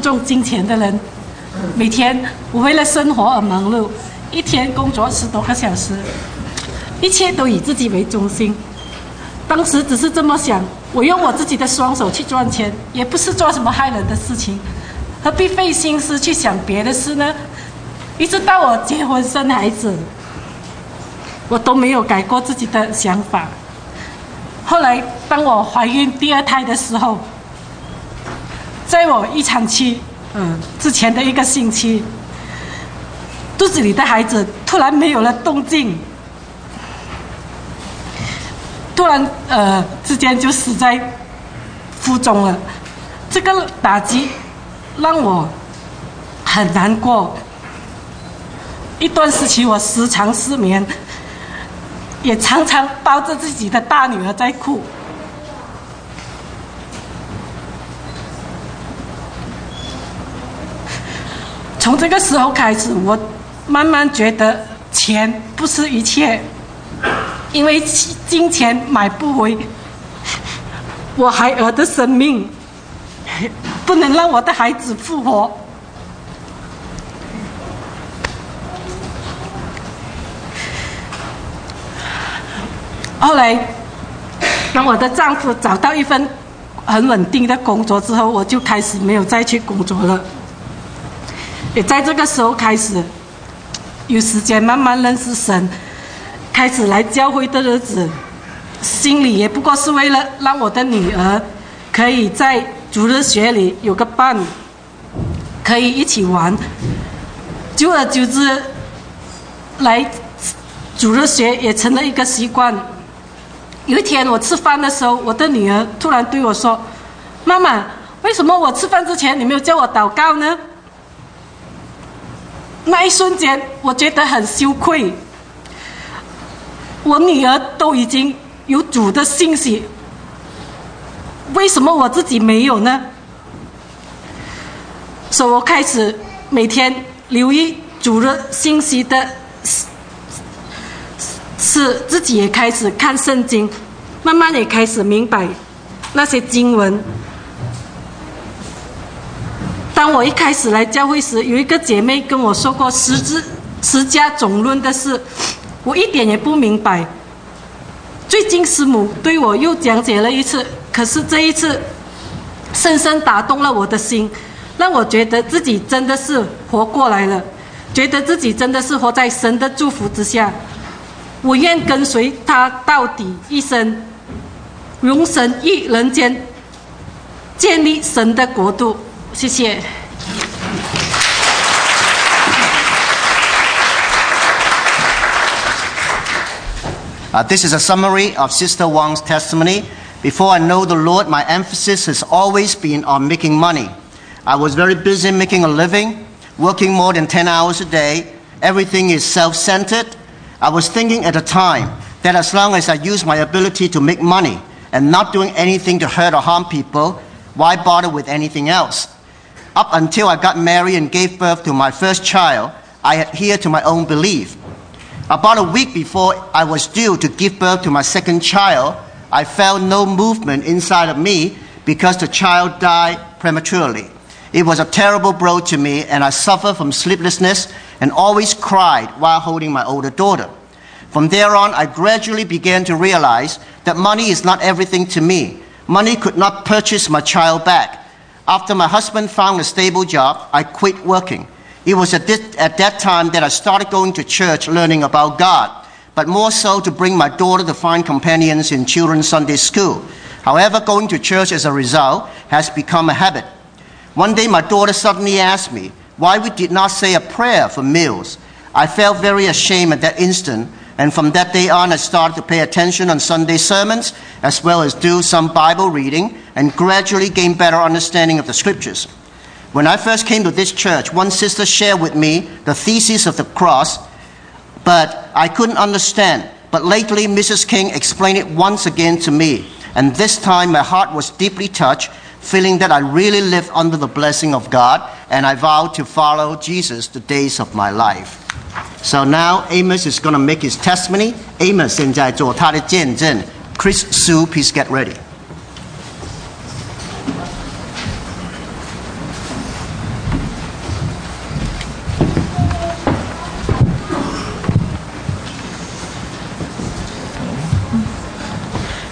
重金钱的人，每天我为了生活而忙碌，一天工作10多个小时，一切都以自己为中心。当时只是这么想，我用我自己的双手去赚钱，也不是做什么害人的事情，何必费心思去想别的事呢？一直到我结婚生孩子，我都没有改过自己的想法。后来当我怀孕第2胎的时候，在我预产期之前的1个星期，肚子里的孩子突然没有了动静，突然之间就死在腹中了。这个打击让我很难过，一段时期我时常失眠，也常常抱着自己的大女儿在哭。从这个时候开始，我慢慢觉得钱不是一切，因为金钱买不回我孩儿的生命，不能让我的孩子复活。后来当我的丈夫找到一份很稳定的工作之后，我就开始没有再去工作了。也在这个时候开始有时间慢慢认识神，开始来教会的日子，心里也不过是为了让我的女儿可以在主日学里有个伴，可以一起玩。久而久之，来主日学也成了一个习惯。有一天我吃饭的时候，我的女儿突然对我说：“妈妈，为什么我吃饭之前你没有叫我祷告呢？”那一瞬间我觉得很羞愧，我女儿都已经有主的信息，为什么我自己没有呢？所以我开始每天留意主日信息的是自己也开始看圣经，慢慢也开始明白那些经文。当我一开始来教会时，有一个姐妹跟我说过十家总论的事，我一点也不明白。最近师母对我又讲解了一次，可是这一次深深打动了我的心，让我觉得自己真的是活过来了，觉得自己真的是活在神的祝福之下。我愿跟随他到底一生，容神于人间，建立神的国度。谢谢。 This is a summary of Sister Wang's testimony. Before I know the Lord, my emphasis has always been on making money. I was very busy making a living, working more than 10 hours a day. Everything is self-centered. I was thinking at the time that as long as I use my ability to make money and not doing anything to hurt or harm people, why bother with anything else? Up until I got married and gave birth to my first child, I adhered to my own belief. About a week before I was due to give birth to my second child, I felt no movement inside of me because the child died prematurely. It was a terrible blow to me, and I suffered from sleeplessness and always cried while holding my older daughter. From there on, I gradually began to realize that money is not everything to me. Money could not purchase my child back. After my husband found a stable job, I quit working. It was at that time that I started going to church learning about God, but more so to bring my daughter to find companions in children's Sunday school. However, going to church as a result has become a habit. One day my daughter suddenly asked me why we did not say a prayer for meals. I felt very ashamed at that instant, and from that day on I started to pay attention on Sunday sermons as well as do some Bible reading and gradually gain better understanding of the scriptures. When I first came to this church, one sister shared with me the thesis of the cross, but I couldn't understand. But lately Mrs. King explained it once again to me, and this time my heart was deeply touched, feeling that I really lived under the blessing of God, and I vowed to follow Jesus the days of my life. So now Amos is going to make his testimony. Amos 现在做他的见证。Chris Sue, please get ready.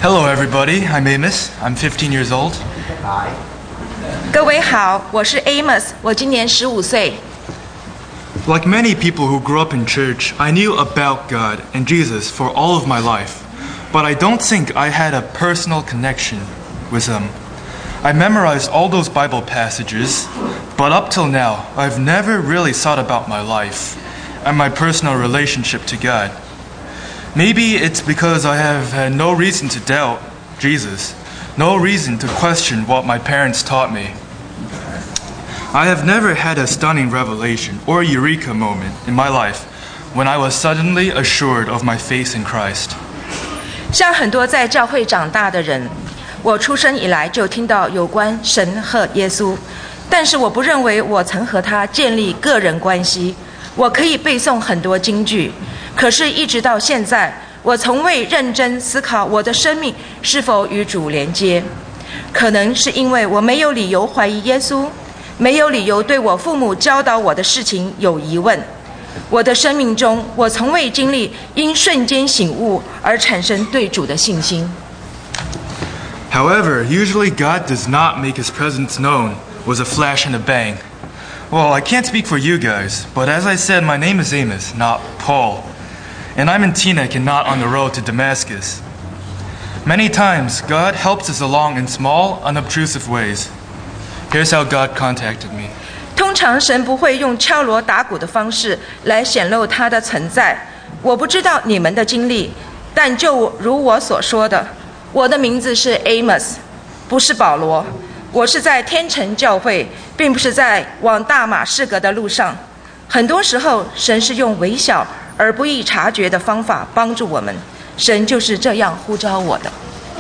Hello, everybody. I'm Amos. I'm 15 years old. 各位好，我是 Amos， 我今年15岁。 Like many people who grew up in church, I knew about God and Jesus for all of my life, but I don't think I had a personal connection with Him. I memorized all those Bible passages, but up till now, I've never really thought about my life and my personal relationship to God. Maybe it's because I have had no reason to doubt Jesus, no reason to question what my parents taught me. I have never had a stunning revelation or eureka moment in my life when I was suddenly assured of my faith in Christ. 像很多在教会长大的人，我出生以来就听到有关神和耶稣，但是我不认为我曾和他建立个人关系。我可以背诵很多金句，可是一直到现在，我从未认真思考我的生命是否与主连接。可能是因为我没有理由怀疑耶稣，没有理由对我父母教导我的事情有疑问。我的生命中，我从未经历因瞬间醒悟而产生对主的信心。 However, usually God does not make His presence known with a flash and a bang. Well, I can't speak for you guys, but as I said, my name is Amos, not Paul. And I'm in Teaneck and not on the road to Damascus. Many times, God helps us along in small, unobtrusive ways. Here's how God contacted me. 通常神不会用敲锣打鼓的方式来显露他的存在。我不知道你们的经历，但就如我所说的，我的名字是 Amos， 不是保罗。我是在天成教会，并不是在往大马士革的路上。很多时候，神是用微小而不易察觉的方法帮助我们。神就是这样呼召我的。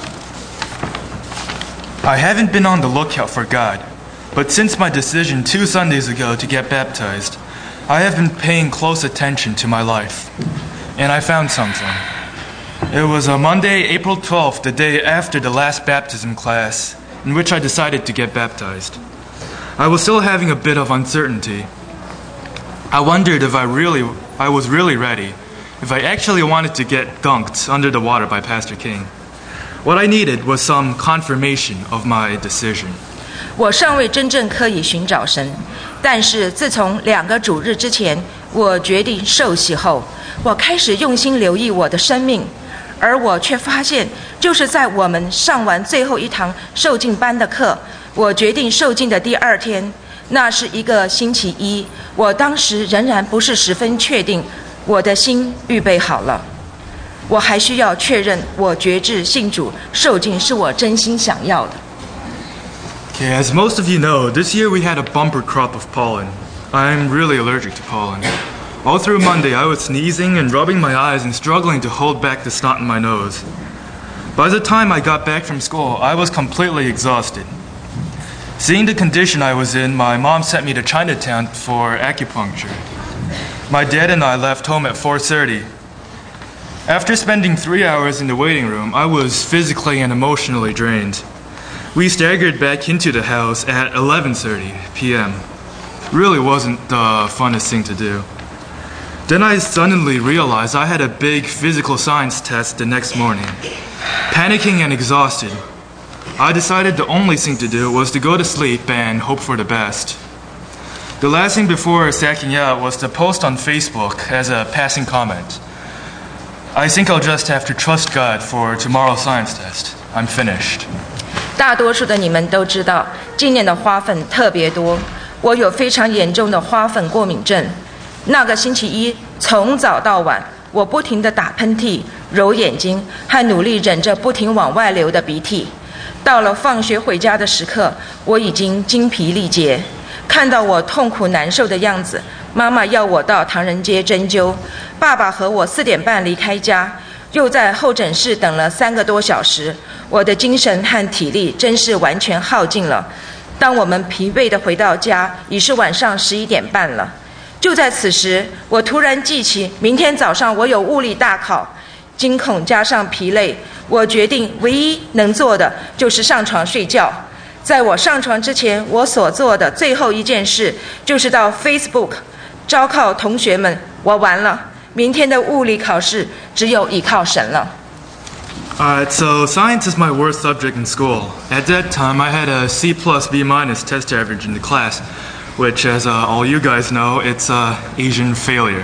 I haven't been on the lookout for God, but since my decision 2 Sundays ago to get baptized, I have been paying close attention to my life. And I found something. It was a Monday, April 12th, the day after the last baptism class, in which I decided to get baptized. I was still having a bit of uncertainty. I wondered if I was really ready, if I actually wanted to get dunked under the water by Pastor King. What I needed was some confirmation of my decision. 我尚未真正刻意寻找神，但是自从2个主日之前，我决定受洗后，我开始用心留意我的生命。而我却发现，就是在我们上完最后一堂受浸班的课，我决定受浸的第2天，那是一个星期一，我当时仍然不是十分确定我的心预备好了。我还需要确认我决志信主受浸是我真心想要的。 Okay, as most of you know, this year we had a bumper crop of pollen. I'm really allergic to pollen. All through Monday, I was sneezing and rubbing my eyes and struggling to hold back the snot in my nose. By the time I got back from school, I was completely exhausted. Seeing the condition I was in, my mom sent me to Chinatown for acupuncture. My dad and I left home at 4:30. After spending 3 hours in the waiting room, I was physically and emotionally drained. We staggered back into the house at 11:30 p.m. Really wasn't the funnest thing to do. Then I suddenly realized I had a big physical science test the next morning. Panicking and exhausted, I decided the only thing to do was to go to sleep and hope for the best. The last thing before sacking out was to post on Facebook as a passing comment. I think I'll just have to trust God for tomorrow's science test. I'm finished. 大多数的你们都知道，今年的花粉特别多，我有非常严重的花粉过敏症。那个星期一，从早到晚，我不停地打喷嚏、揉眼睛，还努力忍着不停往外流的鼻涕。到了放学回家的时刻，我已经精疲力竭。看到我痛苦难受的样子，妈妈要我到唐人街针灸，爸爸和我4点半离开家，又在候诊室等了3个多小时。我的精神和体力真是完全耗尽了。当我们疲惫地回到家，已是晚上11点半了。就在此时，我突然记起明天早上我有物理大考，惊恐加上疲累，我决定唯一能做的就是上床睡觉。在我上床之前，我所做的最后一件事就是到 Facebook 昭告同学们，我完了，明天的物理考试只有依靠神了。 Alright, so science is my worst subject in school. At that time, I had a C plus B minus test average in the class, which, as all you guys know, it's Asian failure.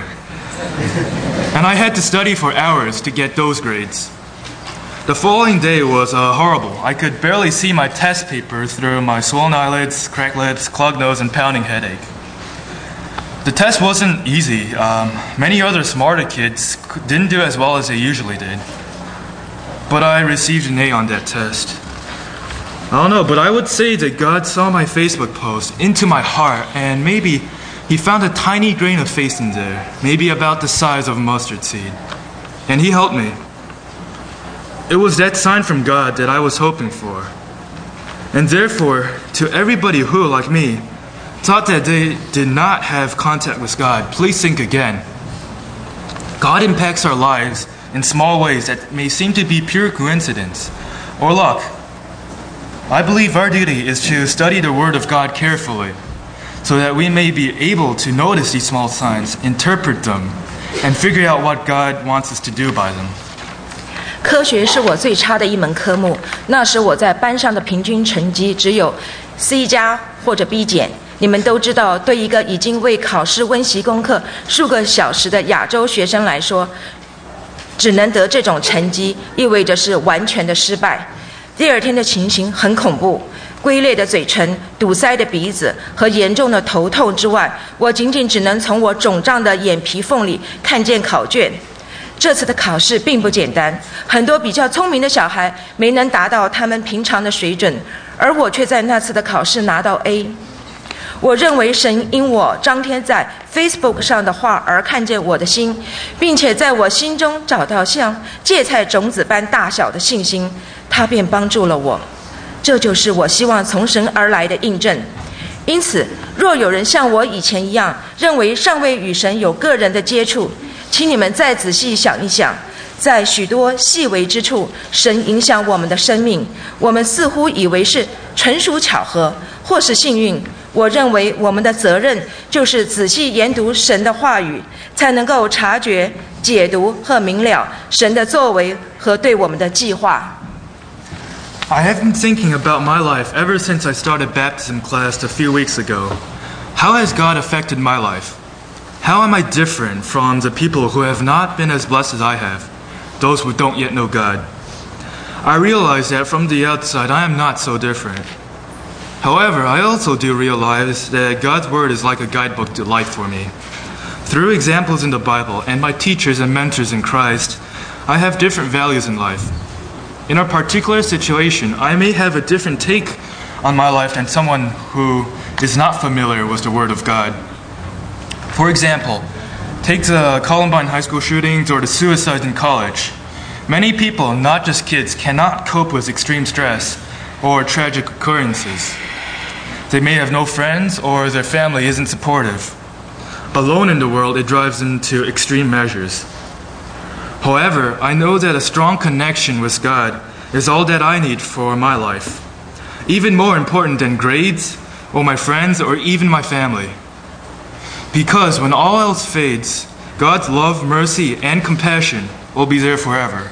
And I had to study for hours to get those grades. The following day was horrible. I could barely see my test paper through my swollen eyelids, cracked lips, clogged nose, and pounding headache. The test wasn't easy. Many other smarter kids didn't do as well as they usually did. But I received an A on that test. I don't know, but I would say that God saw my Facebook post into my heart, and maybe He found a tiny grain of faith in there, maybe about the size of a mustard seed. And He helped me. It was that sign from God that I was hoping for. And therefore, to everybody who, like me, thought that they did not have contact with God, please think again. God impacts our lives in small ways that may seem to be pure coincidence or luck. I believe our duty is to study the Word of God carefully so that we may be able to notice these small signs, interpret them, and figure out what God wants us to do by them. 科学是我最差的一门科目，那时我在班上的平均成绩只有 C 加或者 B 减。你们都知道，对一个已经为考试温习功课数个小时的亚洲学生来说，只能得这种成绩，意味着是完全的失败。第二天的情形很恐怖，龟裂的嘴唇、堵塞的鼻子和严重的头痛之外，我仅仅只能从我肿胀的眼皮缝里看见考卷。这次的考试并不简单，很多比较聪明的小孩没能达到他们平常的水准，而我却在那次的考试拿到 A。我认为神因我张贴在 Facebook 上的话而看见我的心，并且在我心中找到像芥菜种子般大小的信心，他便帮助了我。这就是我希望从神而来的印证。因此，若有人像我以前一样认为尚未与神有个人的接触，请你们再仔细想一想，在许多细微之处，神影响我们的生命，我们似乎以为是纯属巧合或是幸运。我认为我们的责任就是仔细研读神的话语，才能够察觉、解读和明了神的作为和对我们的计划。 I have been thinking about my life ever since I started baptism class a few weeks ago. How has God affected my life? How am I different from the people who have not been as blessed as I have, those who don't yet know God? I realize that from the outside I am not so different. However, I also do realize that God's Word is like a guidebook to life for me. Through examples in the Bible and my teachers and mentors in Christ, I have different values in life. In a particular situation, I may have a different take on my life than someone who is not familiar with the Word of God. For example, take the Columbine High School shootings or the suicides in college. Many people, not just kids, cannot cope with extreme stress or tragic occurrences. They may have no friends or their family isn't supportive. Alone in the world, it drives them to extreme measures. However, I know that a strong connection with God is all that I need for my life, even more important than grades or my friends or even my family. Because when all else fades, God's love, mercy, and compassion will be there forever.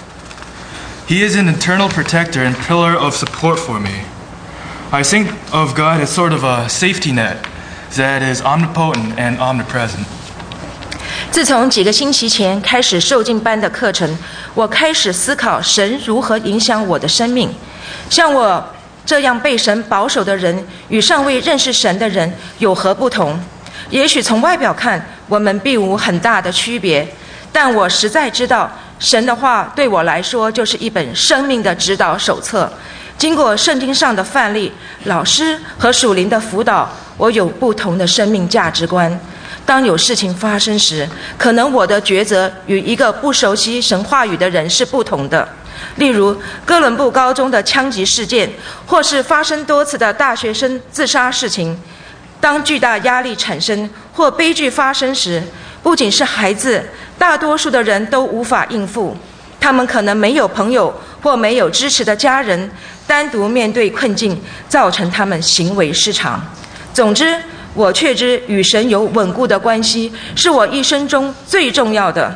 He is an eternal protector and pillar of support for me. I think of God as sort of a safety net that is omnipotent and omnipresent. 自从几个星期前开始受浸班的课程，我开始思考神如何影响我的生命。像我这样被神保守的人，与尚未认识神的人有何不同？也许从外表看，我们并无很大的区别，但我实在知道，神的话对我来说就是一本生命的指导手册。经过圣经上的范例、老师和属灵的辅导，我有不同的生命价值观。当有事情发生时，可能我的抉择与一个不熟悉神话语的人是不同的。例如，哥伦布高中的枪击事件，或是发生多次的大学生自杀事情。当巨大压力产生或悲剧发生时，不仅是孩子，大多数的人都无法应付。他们可能没有朋友或没有支持的家人，单独面对困境，造成他们行为失常。总之，我确知与神有稳固的关系是我一生中最重要的。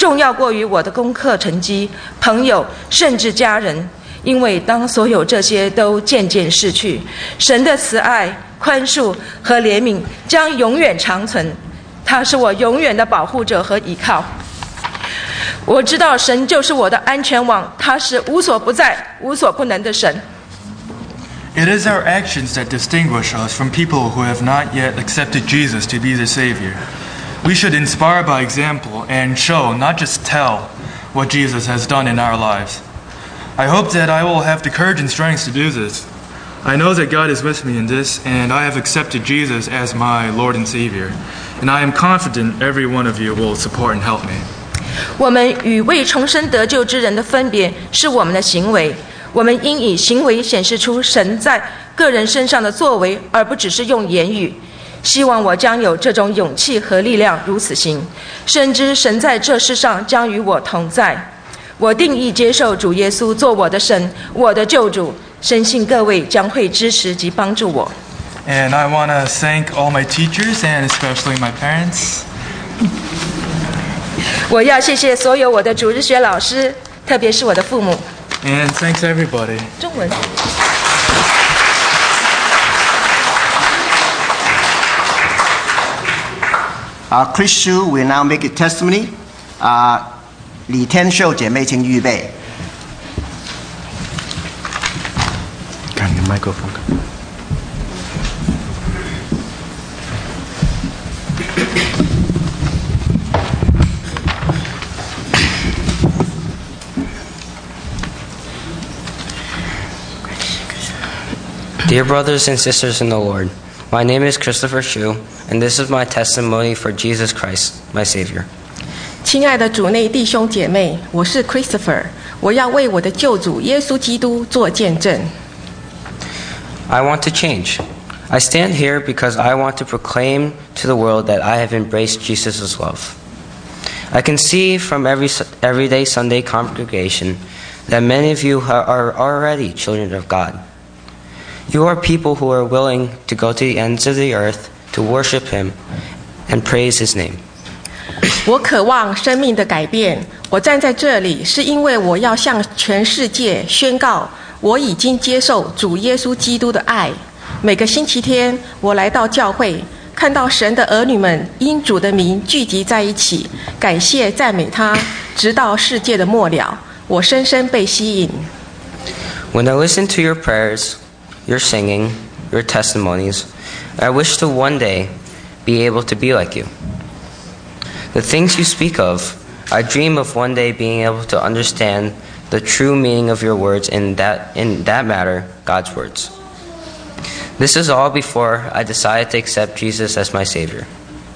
重要过于我的功课成绩、朋友，甚至家人。因为当所有这些都渐渐逝去，神的慈爱、宽恕和怜悯将永远长存。他是我永远的保护者和依靠。我知道神就是我的安全网，他是无所不在、无所不能的神。 It is our actions that distinguish us from people who have not yet accepted Jesus to be their Savior. We should inspire by example and show, not just tell, what Jesus has done in our lives. I hope that I will have the courage and strength to do this. I know that God is with me in this, and I have accepted Jesus as my Lord and Savior. And I am confident every one of you will support and help me. 我们与未重生得救之人的分别是我们的行为，我们应以行为显示出神在个人身上的作为，而不只是用言语。希望我将有这种勇气和力量如此行，深知神在这世上将与我同在。我定义接受主耶稣做我的神，我的救主，深信各位将会支持及帮助我。 And I want to thank all my teachers and especially my parents. 我要谢谢所有我的主日学老师，特别是我的父母。 And thanks everybody. 中文。 Chris Shu will now make a testimony. 李天秀姐妹请预备。 看你的麦克风。 Dear brothers and sisters in the Lord, my name is Christopher Shu, and this is my testimony for Jesus Christ, my Savior. 亲爱的主内弟兄姐妹，我是 Christopher， 我要为我的救主耶稣基督做见证。 I want to change. I stand here because I want to proclaim to the world that I have embraced Jesus' love. I can see from everyday Sunday congregation that many of you are already children of God. You are people who are willing to go to the ends of the earth to worship Him and praise His name. 我渴望生命的改变。我站在这里，是因为我要向全世界宣告，我已经接受主耶稣基督的爱。每个星期天，我来到教会，看到神的儿女们因主的名聚集在一起，感谢赞美他，直到世界的末了。我深深被吸引。 When I listen to your prayers, your singing, your testimonies, I wish to one day be able to be like you. The things you speak of, I dream of one day being able to understand the true meaning of your words, in that matter, God's words. This is all before I decided to accept Jesus as my Savior.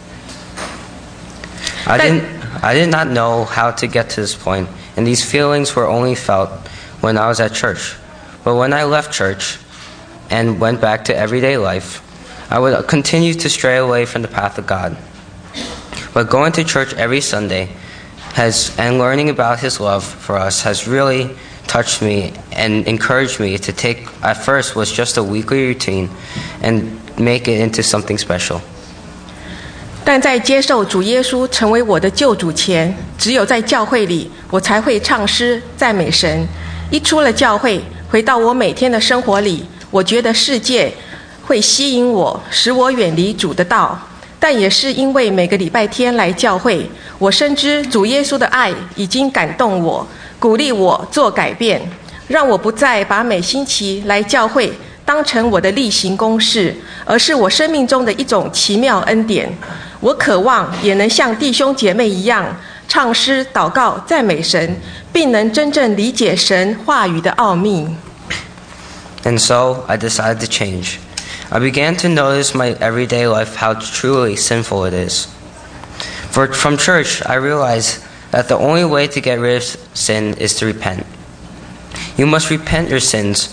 I did not know how to get to this point, and these feelings were only felt when I was at church. But when I left church and went back to everyday life, I would continue to stray away from the path of God. But going to church every Sunday and learning about His love for us has really touched me and encouraged me to take, at first was just a weekly routine, and make it into something special. 但在接受主耶稣成为我的救主前，只有在教会里，我才会唱诗赞美神。一出了教会，回到我每天的生活里，我觉得世界会吸引我，使我远离主的道。但也是因为每个礼拜天来教会，我深知主耶稣的爱已经感动我，鼓励我做改变，让我不再把每星期来教会当成我的例行公事，而是我生命中的一种奇妙恩典。我渴望也能像弟兄姐妹一样，唱诗、祷告、赞美神，并能真正理解神话语的奥秘。 And so I decided to change. I began to notice my everyday life how truly sinful it is. From church, I realized that the only way to get rid of sin is to repent. You must repent your sins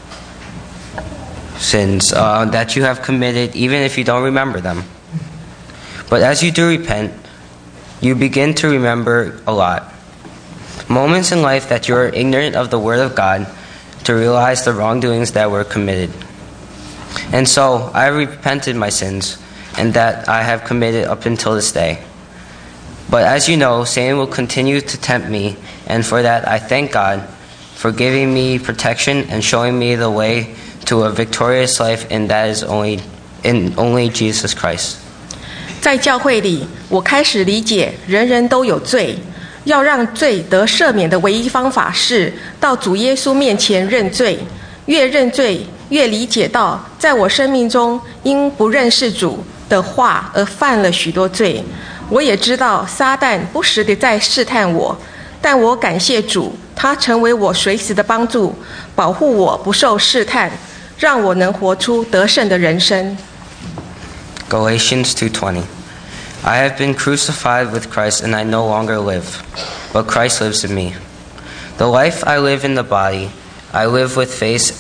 that you have committed, even if you don't remember them. But as you do repent, you begin to remember a lot. Moments in life that you are ignorant of the Word of God, to realize the wrongdoings that were committed. And so I repented my sins and that I have committed up until this day. But as you know, Satan will continue to tempt me, and for that I thank God for giving me protection and showing me the way to a victorious life, and that is only Jesus Christ. 在教会里，我开始理解人人都有罪，要让罪得赦免的唯一方法是到主耶稣面前认罪。越认罪，越理解到在我生命中因不认识主的话而犯了许多罪。我也知道撒旦不时地在试探我，但我感谢主，他成为我随时的帮助，保护我不受试探，让我能活出得胜的人生。 Galatians 2:20. I have been crucified with Christ, and I no longer live, but Christ lives in me. The life I live in the body, I live with faith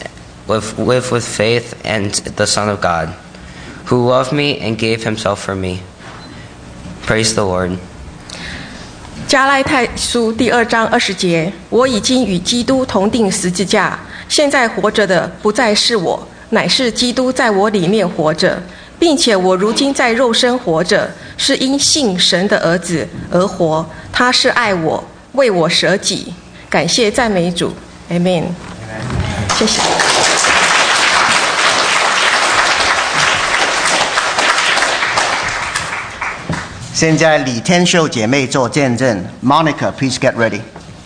and the Son of God, who loved me and gave himself for me. Praise the Lord. 加拉太书第2章20节，我已经与基督同定十字架，现在活着的不再是我，乃是基督在我里面活着，并且我如今在肉身活着，是因信神的儿子而活，他是爱我，为我舍己。感谢赞美主 ，Amen。谢谢。 现在李天秀姐妹做见证 ，Monica, please get ready.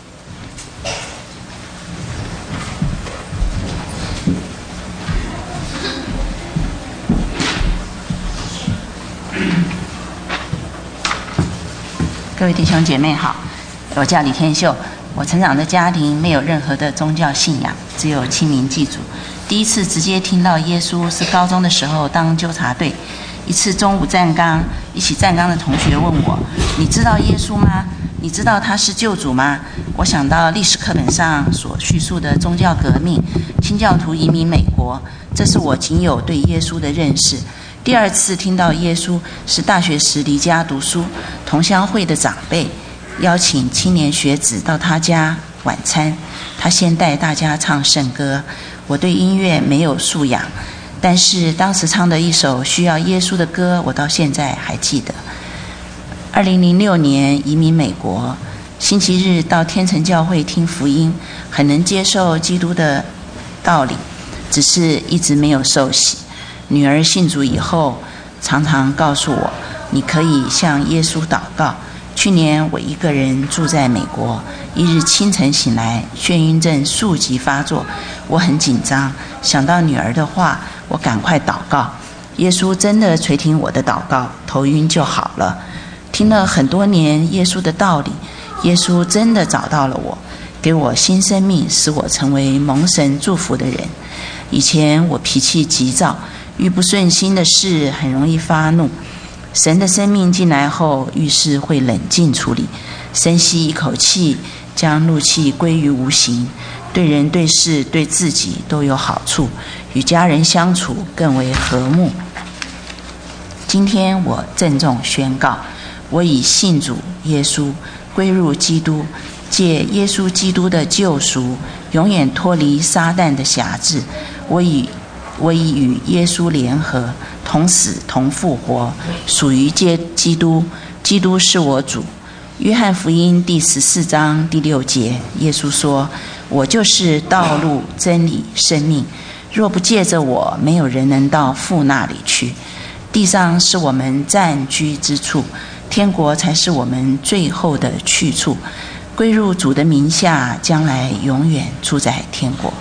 各位弟兄姐妹好，我叫李天秀。我成长的家庭没有任何的宗教信仰，只有亲民祭祖。第一次直接听到耶稣是高中的时候当纠察队。一次中午站岗，一起站岗的同学问我：“你知道耶稣吗？你知道他是救主吗？”我想到历史课本上所叙述的宗教革命，清教徒移民美国，这是我仅有对耶稣的认识。第二次听到耶稣是大学时离家读书，同乡会的长辈邀请青年学子到他家晚餐，他先带大家唱圣歌。我对音乐没有素养，但是当时唱的一首需要耶稣的歌，我到现在还记得。2006年移民美国，星期日到天成教会听福音，很能接受基督的道理，只是一直没有受洗。女儿信主以后，常常告诉我，你可以向耶稣祷告。去年我一个人住在美国，一日清晨醒来，眩晕症速级发作，我很紧张，想到女儿的话，我赶快祷告。耶稣真的垂听我的祷告，头晕就好了。听了很多年耶稣的道理，耶稣真的找到了我，给我新生命，使我成为蒙神祝福的人。以前我脾气急躁，遇不顺心的事很容易发怒，神的生命进来后，遇事会冷静处理，深吸一口气，将怒气归于无形，对人对事对自己都有好处，与家人相处更为和睦。今天我郑重宣告，我已信主耶稣，归入基督，借耶稣基督的救赎，永远脱离撒旦的辖制。我已与耶稣联合，同死同复活，属于基督，基督是我主。约翰福音第14章第6节，耶稣说：“我就是道路、真理、生命，若不借着我，没有人能到父那里去。”地上是我们暂居之处，天国才是我们最后的去处。归入主的名下，将来永远住在天国。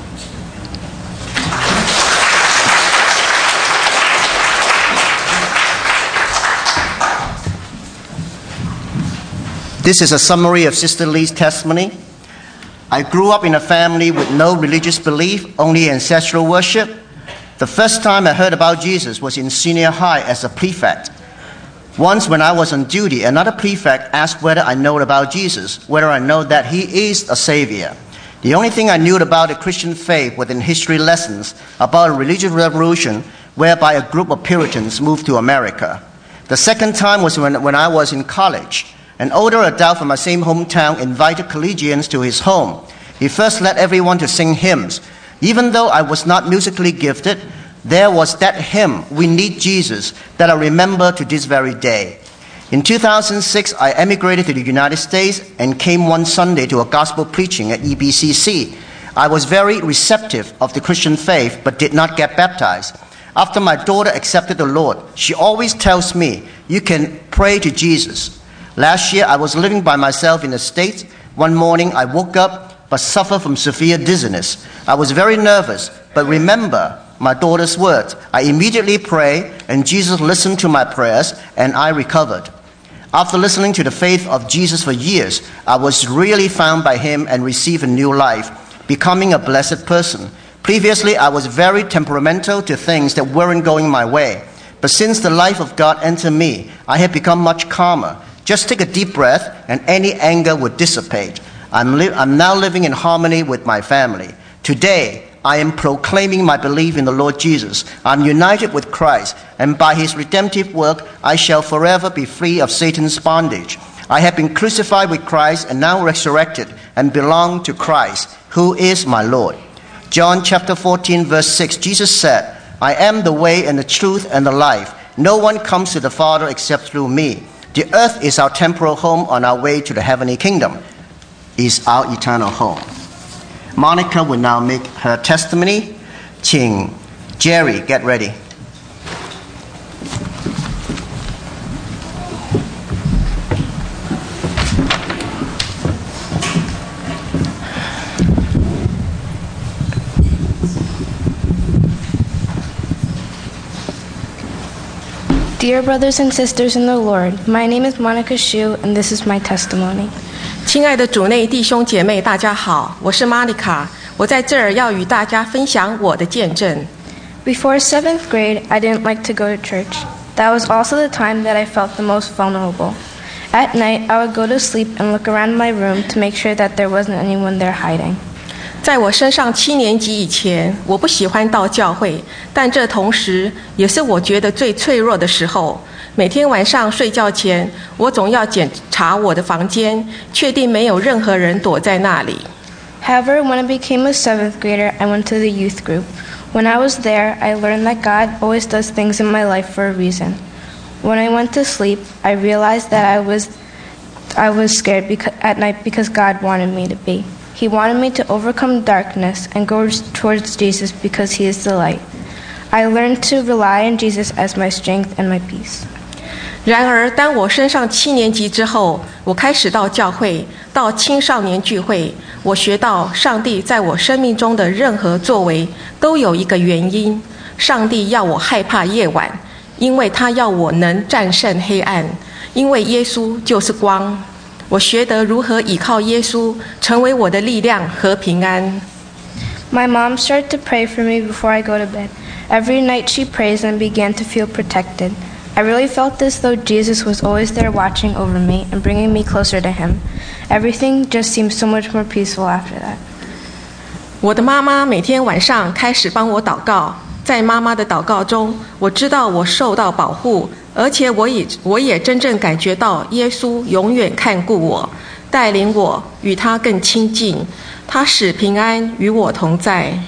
This is a summary of Sister Lee's testimony. I grew up in a family with no religious belief, only ancestral worship. The first time I heard about Jesus was in senior high as a prefect. Once when I was on duty, another prefect asked whether I know about Jesus, whether I know that he is a savior. The only thing I knew about the Christian faith was in history lessons about a religious revolution whereby a group of Puritans moved to America. The second time was when I was in college. An older adult from my same hometown invited collegians to his home. He first led everyone to sing hymns. Even though I was not musically gifted, there was that hymn, "We Need Jesus," that I remember to this very day. In 2006, I emigrated to the United States and came one Sunday to a gospel preaching at EBCC. I was very receptive of the Christian faith but did not get baptized. After my daughter accepted the Lord, she always tells me, "You can pray to Jesus." Last year, I was living by myself in the States. One morning, I woke up but suffered from severe dizziness. I was very nervous, but remember my daughter's words. I immediately prayed, and Jesus listened to my prayers, and I recovered. After listening to the faith of Jesus for years, I was really found by him and received a new life, becoming a blessed person. Previously, I was very temperamental to things that weren't going my way. But since the life of God entered me, I have become much calmer. Just take a deep breath and any anger would dissipate. I'm now living in harmony with my family. Today, I am proclaiming my belief in the Lord Jesus. I'm united with Christ, and by his redemptive work, I shall forever be free of Satan's bondage. I have been crucified with Christ and now resurrected and belong to Christ, who is my Lord. John chapter 14, verse 6, Jesus said, "I am the way and the truth and the life. No one comes to the Father except through me." The earth is our temporal home. On our way to the heavenly kingdom is our eternal home. Monica will now make her testimony. 请 Jerry get ready. Dear brothers and sisters in the Lord, my name is Monica Shu, and this is my testimony. 亲爱的主内弟兄姐妹，大家好，我是玛丽卡，我在这儿要与大家分享我的见证。 Before 7th grade, I didn't like to go to church. That was also the time that I felt the most vulnerable. At night, I would go to sleep and look around my room to make sure that there wasn't anyone there hiding. 在我升上7年级以前，我不喜欢到教会，但这同时也是我觉得最脆弱的时候。每天晚上睡觉前，我总要检查我的房间，确定没有任何人躲在那里。 However, when I became a 7th grader, I went to the youth group. When I was there, I learned that God always does things in my life for a reason. When I went to sleep, I realized that I was scared at night because God wanted me to be. He wanted me to overcome darkness and go towards Jesus because he is the light. I learned to rely on Jesus as my strength and my peace. 然而，当我升上7年级之后，我开始到教会，到青少年聚会，我学到上帝在我生命中的任何作为都有一个原因。上帝要我害怕夜晚，因为他要我能战胜黑暗，因为耶稣就是光。我学得如何倚靠耶稣，成为我的力量和平安。 My mom started to pray for me before I go to bed. Every night she prays and began to feel protected. I really felt as though Jesus was always there watching over me and bringing me closer to him. Everything just seemed so much more peaceful after that. 我的妈妈每天晚上开始帮我祷告，在妈妈的祷告中，我知道我受到保护，而且我也真正感觉到耶稣永远看顾我，带领我与他更亲近，他使平安与我同在。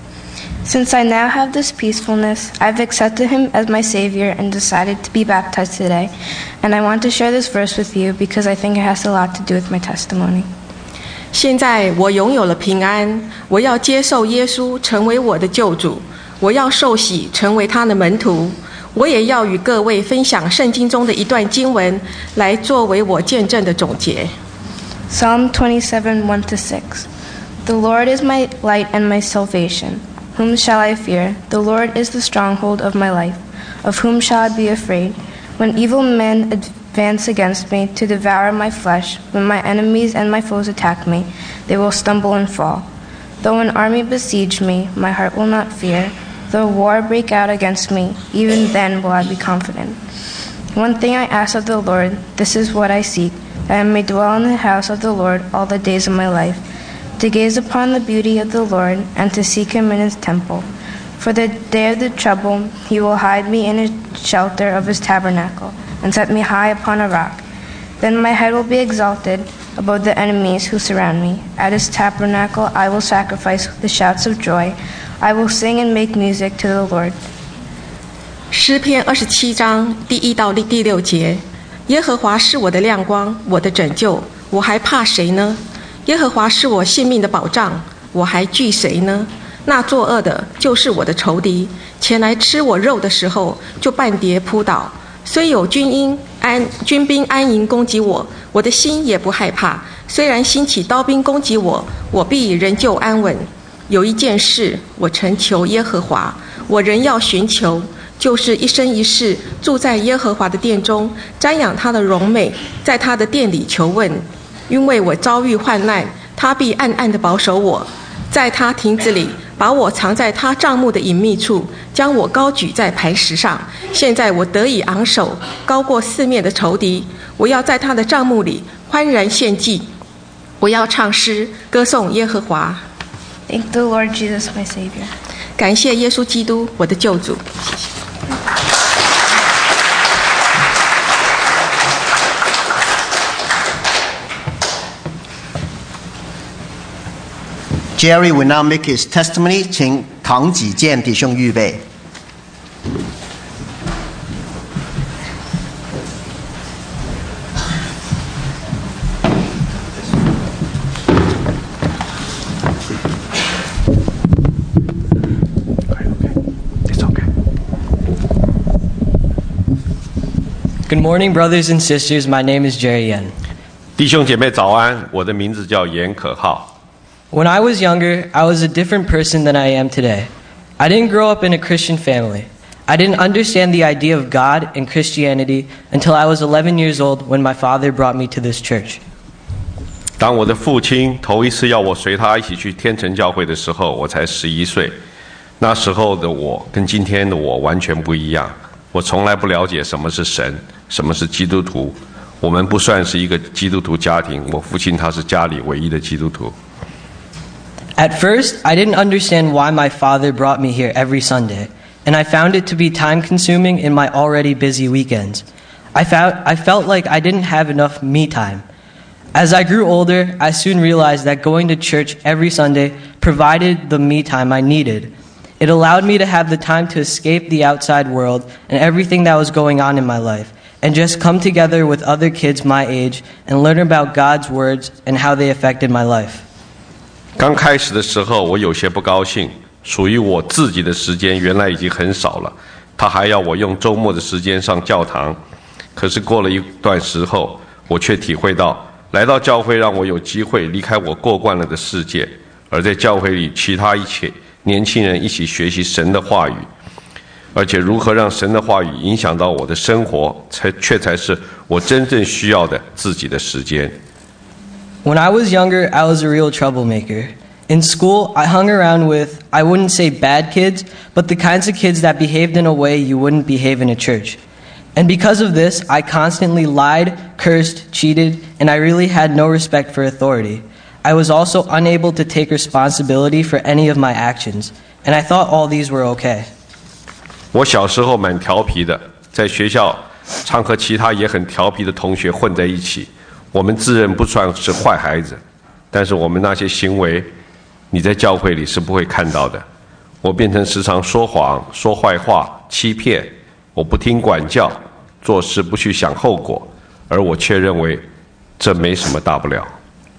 Since I now have this peacefulness, I've accepted him as my Savior and decided to be baptized today. And I want to share this verse with you because I think it has a lot to do with my testimony. 现在我拥有了平安，我要接受耶稣成为我的救主，我要受洗成为他的门徒，我也要与各位分享圣经中的一段经文，来作为我见证的总结。 Psalm 27, 1-6. The Lord is my light and my salvation. Whom shall I fear? The Lord is the stronghold of my life. Of whom shall I be afraid? When evil men advance against me to devour my flesh, when my enemies and my foes attack me, they will stumble and fall. Though an army besiege me, my heart will not fear. Though war break out against me, even then will I be confident. One thing I ask of the Lord, this is what I seek, that I may dwell in the house of the Lord all the days of my life, to gaze upon the beauty of the Lord and to seek him in his temple. For the day of the trouble, he will hide me in the shelter of his tabernacle and set me high upon a rock. Then my head will be exalted above the enemies who surround me. At his tabernacle I will sacrifice with the shouts of joy. I will sing and make music to the Lord. 诗篇27章第1到第6节， 耶和华是我的亮光，我的拯救，我还怕谁呢？耶和华是我性命的保障，我还惧谁呢？那作恶的就是我的仇敌，前来吃我肉的时候，就半跌扑倒。虽有军兵安营攻击我，我的心也不害怕。虽然兴起刀兵攻击我，我必仍旧安稳。有一件事，我曾求耶和华，我仍要寻求，就是一生一世住在耶和华的殿中，瞻仰他的荣美，在他的殿里求问。因为我遭遇患难，他必暗暗地保守我，在他亭子里把我藏在他帐幕的隐秘处，将我高举在磐石上。现在我得以昂首，高过四面的仇敌。我要在他的帐幕里欢然献祭，我要唱诗歌颂耶和华。 Thank the Lord Jesus, my Savior. 感谢耶稣基督，我的救主。谢谢。 Jerry will now make his testimony. 请唐子健弟兄预备。 Good morning, brothers and sisters. My name is Jerry Yen. 弟兄姐妹早安，我的名字叫严可浩。 When I was younger, I was a different person than I am today. I didn't grow up in a Christian family. I didn't understand the idea of God and Christianity until I was 11 years old when my father brought me to this church. 当我的父亲头一次要我随他一起去天成教会的时候，我才11岁。那时候的我跟今天的我完全不一样。我从来不了解什么是神，什么是基督徒。我们不算是一个基督徒家庭，我父亲他是家里唯一的基督徒。 At first, I didn't understand why my father brought me here every Sunday, and I found it to be time-consuming in my already busy weekends. I felt like I didn't have enough me time. As I grew older, I soon realized that going to church every Sunday provided the me time I needed. It allowed me to have the time to escape the outside world and everything that was going on in my life, and just come together with other kids my age and learn about God's words and how they affected my life. 刚开始的时候，我有些不高兴，属于我自己的时间原来已经很少了，他还要我用周末的时间上教堂。可是过了一段时候，我却体会到，来到教会让我有机会离开我过惯了的世界，而在教会里其他一切年轻人一起学习神的话语，而且如何让神的话语影响到我的生活，却才是我真正需要的自己的时间。 When I was younger, I was a real troublemaker. In school, I hung around with, I wouldn't say bad kids, but the kinds of kids that behaved in a way you wouldn't behave in a church. And because of this, I constantly lied, cursed, cheated, and I really had no respect for authority. I was also unable to take responsibility for any of my actions, and I thought all these were okay. 我小时候蛮调皮的，在学校常和其他也很调皮的同学混在一起。我们自认不算是坏孩子，但是我们那些行为，你在教会里是不会看到的。我变成时常说谎、说坏话、欺骗，我不听管教，做事不去想后果，而我却认为这没什么大不了。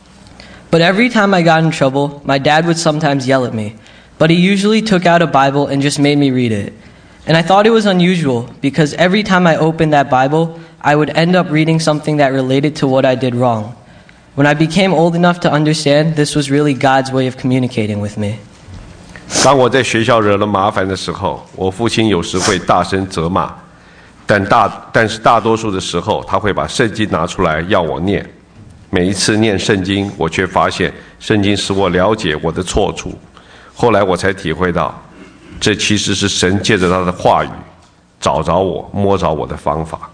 But every time I got in trouble, my dad would sometimes yell at me, but he usually took out a Bible and just made me read it. And I thought it was unusual because every time I opened that Bible, I would end up reading something that related to what I did wrong. When I became old enough to understand, this was really God's way of communicating with me. 当我在学校惹了麻烦的时候，我父亲有时会大声责骂，但是大多数的时候，他会把圣经拿出来要我念。每一次念圣经，我却发现圣经使我了解我的错处。后来我才体会到，这其实是神借着他的话语找着我、摸着我的方法。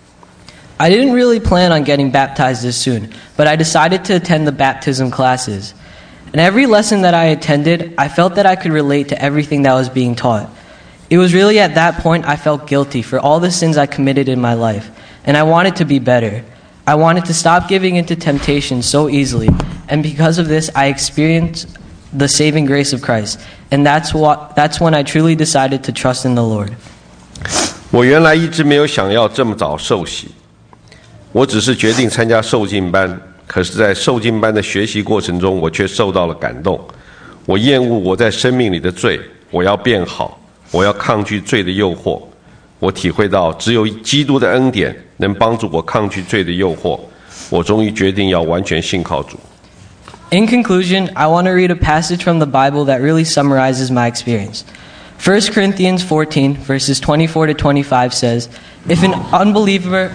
I didn't really plan on getting baptized this soon, but I decided to attend the baptism classes. And every lesson that I attended, I felt that I could relate to everything that was being taught. It was really at that point I felt guilty for all the sins I committed in my life, and I wanted to be better. I wanted to stop giving into temptation so easily, and because of this, I experienced the saving grace of Christ, and that's when I truly decided to trust in the Lord. 我原来一直没有想要这么早受洗。 我只是决定参加受浸班，可是在受浸班的学习过程中，我却受到了感动。我厌恶我在生命里的罪，我要变好，我要抗拒罪的诱惑。我体会到只有基督的恩典能帮助我抗拒罪的诱惑。我终于决定要完全信靠主。 In conclusion, I want to read a passage from the Bible that really summarizes my experience. 1 Corinthians 14, verses 24 to 25 says, If an unbeliever...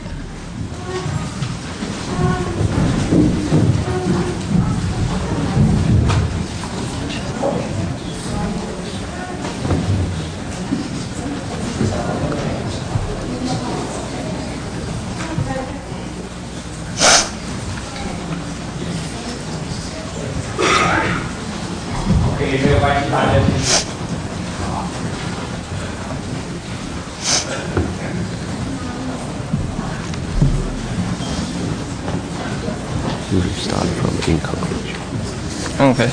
Start from in conclusion. Okay.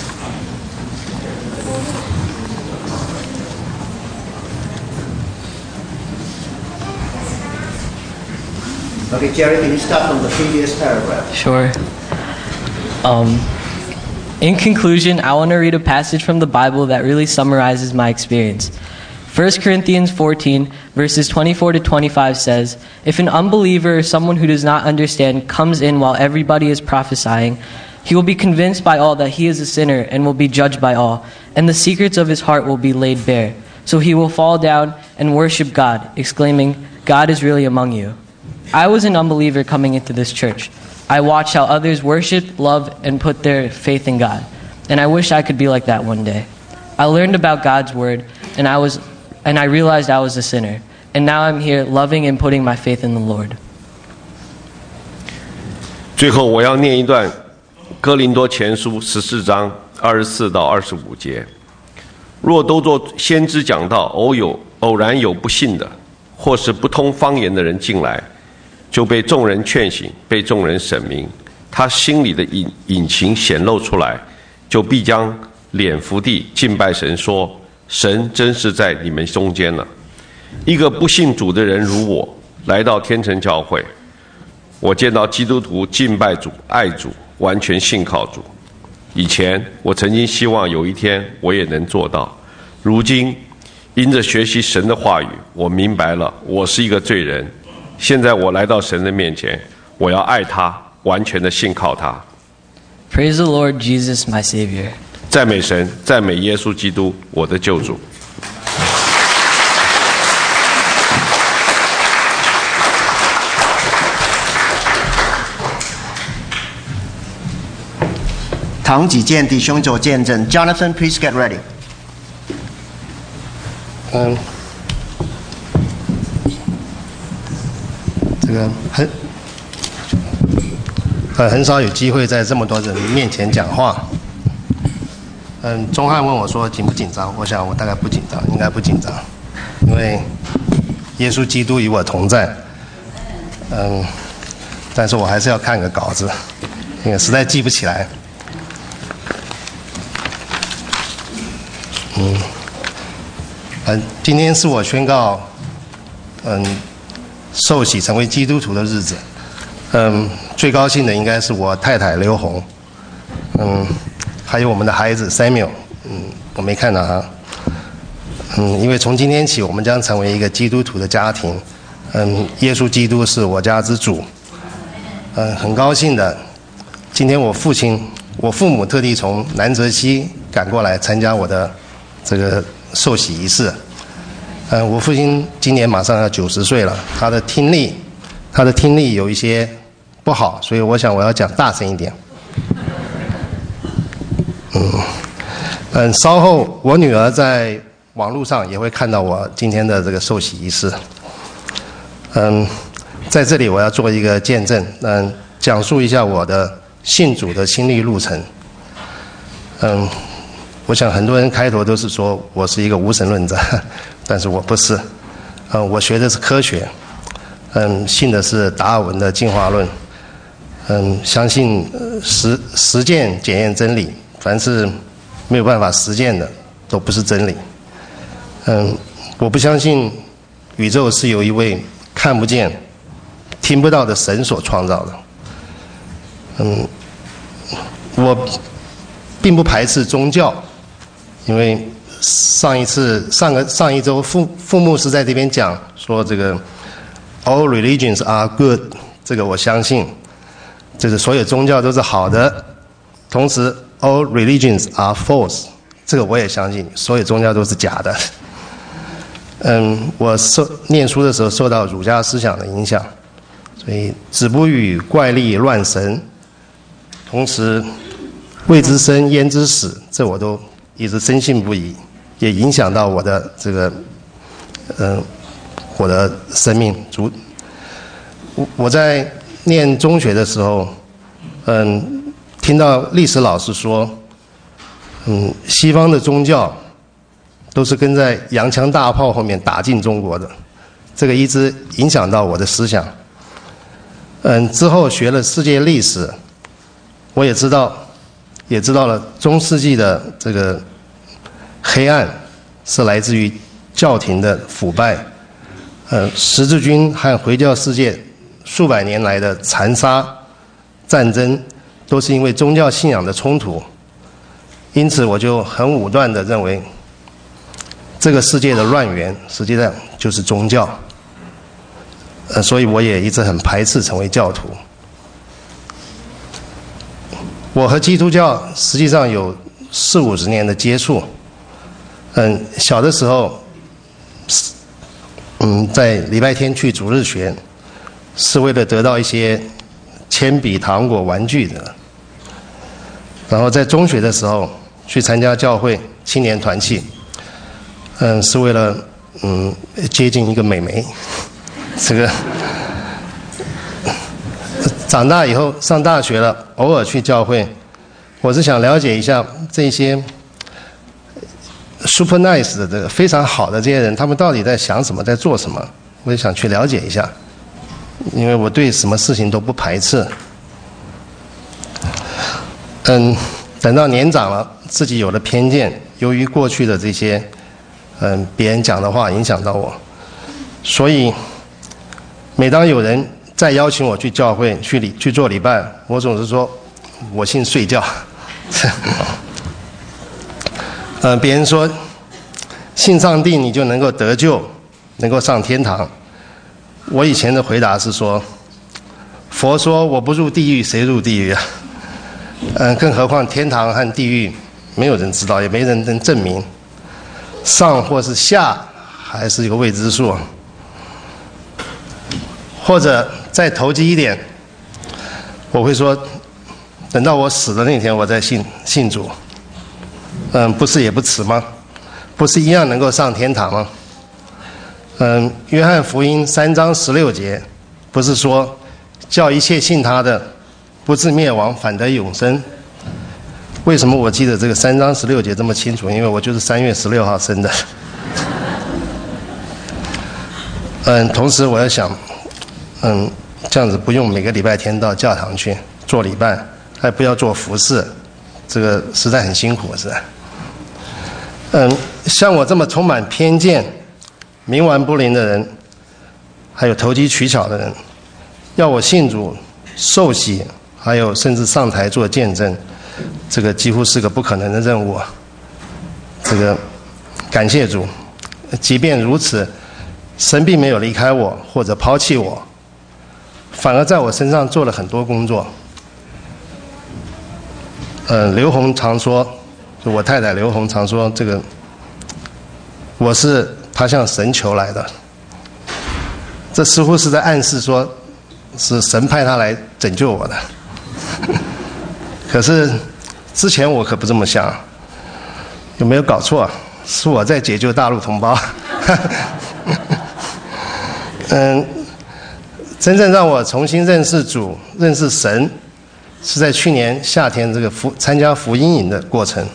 Okay, Jerry, can you start from the previous paragraph? Sure. In conclusion, I want to read a passage from the Bible that really summarizes my experience. 1 Corinthians 14, verses 24 to 25 says, If an unbeliever or someone who does not understand comes in while everybody is prophesying, he will be convinced by all that he is a sinner and will be judged by all, and the secrets of his heart will be laid bare. So he will fall down and worship God, exclaiming, God is really among you. I was an unbeliever coming into this church. I watched how others worship, love, and put their faith in God. And I wish I could be like that one day. I learned about God's word, and I realized I was a sinner. And now I'm here loving and putting my faith in the Lord. 最后我要念一段哥林多前书14章24到25节。若都做先知讲道，偶然有不信的，或是不通方言的人进来，就被众人劝醒，被众人审明，他心里的隐情显露出来，就必将脸伏地敬拜神，说：神真是在你们中间了。一个不信主的人如我，来到天成教会，我见到基督徒敬拜主、爱主，完全信靠主。以前我曾经希望有一天我也能做到，如今因着学习神的话语，我明白了我是一个罪人。现在我来到神的面前，我要爱他，完全的信靠他。 Praise the Lord Jesus, my Savior. 赞美神，赞美耶稣基督，我的救主。 唐子健弟兄做见证 ，Jonathan, please get ready. 这个很少有机会在这么多人面前讲话。钟汉问我说紧不紧张？我想我大概不紧张，应该不紧张，因为耶稣基督与我同在。但是我还是要看个稿子，因为实在记不起来。今天是我宣告，受洗成为基督徒的日子。最高兴的应该是我太太刘红，还有我们的孩子 Samuel， 我没看到他。因为从今天起，我们将成为一个基督徒的家庭。耶稣基督是我家之主。很高兴的，今天我父母特地从南泽西赶过来参加我的这个受洗仪式。我父亲今年马上要90岁了，他的听力有一些不好，所以我想我要讲大声一点。稍后我女儿在网络上也会看到我今天的这个受洗仪式。在这里我要做一个见证，讲述一下我的信主的心历路程。我想很多人开头都是说我是一个无神论者，但是我不是。我学的是科学，信的是达尔文的进化论。相信实践检验真理，凡是没有办法实践的都不是真理。我不相信宇宙是由一位看不见听不到的神所创造的。我并不排斥宗教，因为上一周副牧师在这边讲说这个 all religions are good， 这个我相信，就是所有宗教都是好的。同时 all religions are false， 这个我也相信，所有宗教都是假的。我念书的时候受到儒家思想的影响，所以子不语怪力乱神，同时未知生焉知死，这我都一直深信不疑，也影响到我的这个我的生命。我在念中学的时候，听到历史老师说，西方的宗教都是跟在洋枪大炮后面打进中国的，这个一直影响到我的思想。之后学了世界历史，我也知道了中世纪的这个黑暗是来自于教廷的腐败，十字军和回教世界数百年来的残杀战争，都是因为宗教信仰的冲突。因此我就很武断地认为，这个世界的乱源实际上就是宗教，所以我也一直很排斥成为教徒。我和基督教实际上有40-50年的接触。小的时候，在礼拜天去主日学，是为了得到一些铅笔、糖果、玩具的。然后在中学的时候去参加教会青年团契，是为了接近一个美眉。这个长大以后上大学了，偶尔去教会，我是想了解一下这些 super nice 的这个非常好的这些人，他们到底在想什么，在做什么，我也想去了解一下，因为我对什么事情都不排斥。等到年长了，自己有了偏见，由于过去的这些别人讲的话影响到我，所以每当有人再邀请我去教会去做礼拜，我总是说我信睡觉。别人说信上帝你就能够得救，能够上天堂。我以前的回答是说，佛说我不入地狱，谁入地狱啊？更何况天堂和地狱没有人知道，也没人能证明，上或是下还是一个未知数。或者再投机一点，我会说等到我死的那天我再信主。不是也不迟吗？不是一样能够上天堂吗？约翰福音3章16节不是说叫一切信他的不至灭亡，反得永生。为什么我记得这个3章16节这么清楚？因为我就是3月16号生的。同时我要想，这样子不用每个礼拜天到教堂去做礼拜，还不要做服事，这个实在很辛苦，是吧？像我这么充满偏见、冥顽不灵的人，还有投机取巧的人，要我信主、受洗，还有甚至上台做见证，这个几乎是个不可能的任务。这个感谢主，即便如此，神并没有离开我或者抛弃我，反而在我身上做了很多工作。刘红常说，就我太太刘红常说，这个我是她向神求来的，这似乎是在暗示说是神派她来拯救我的。可是之前我可不这么想，有没有搞错？是我在解救大陆同胞。真正让我重新认识主、认识神，是在去年夏天这个参加福音营的过程。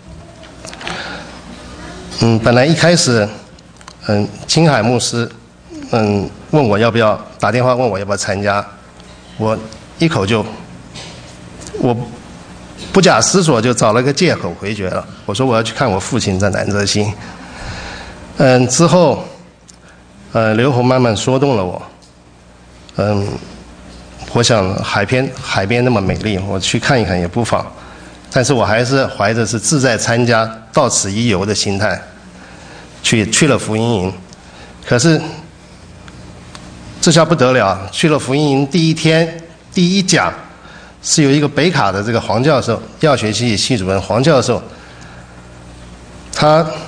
本来一开始，青海牧师，问我要不要打电话问我要不要参加，我一口就，我不假思索就找了个借口回绝了。我说我要去看我父亲在南泽西。之后，刘红慢慢说动了我。 我想海边那么美丽，我去看一看也不妨。但是我还是怀着是志在参加、到此一游的心态，去了福音营。可是这下不得了，去了福音营第一天第一讲，是有一个北卡的这个黄教授，药学系系主任黄教授，他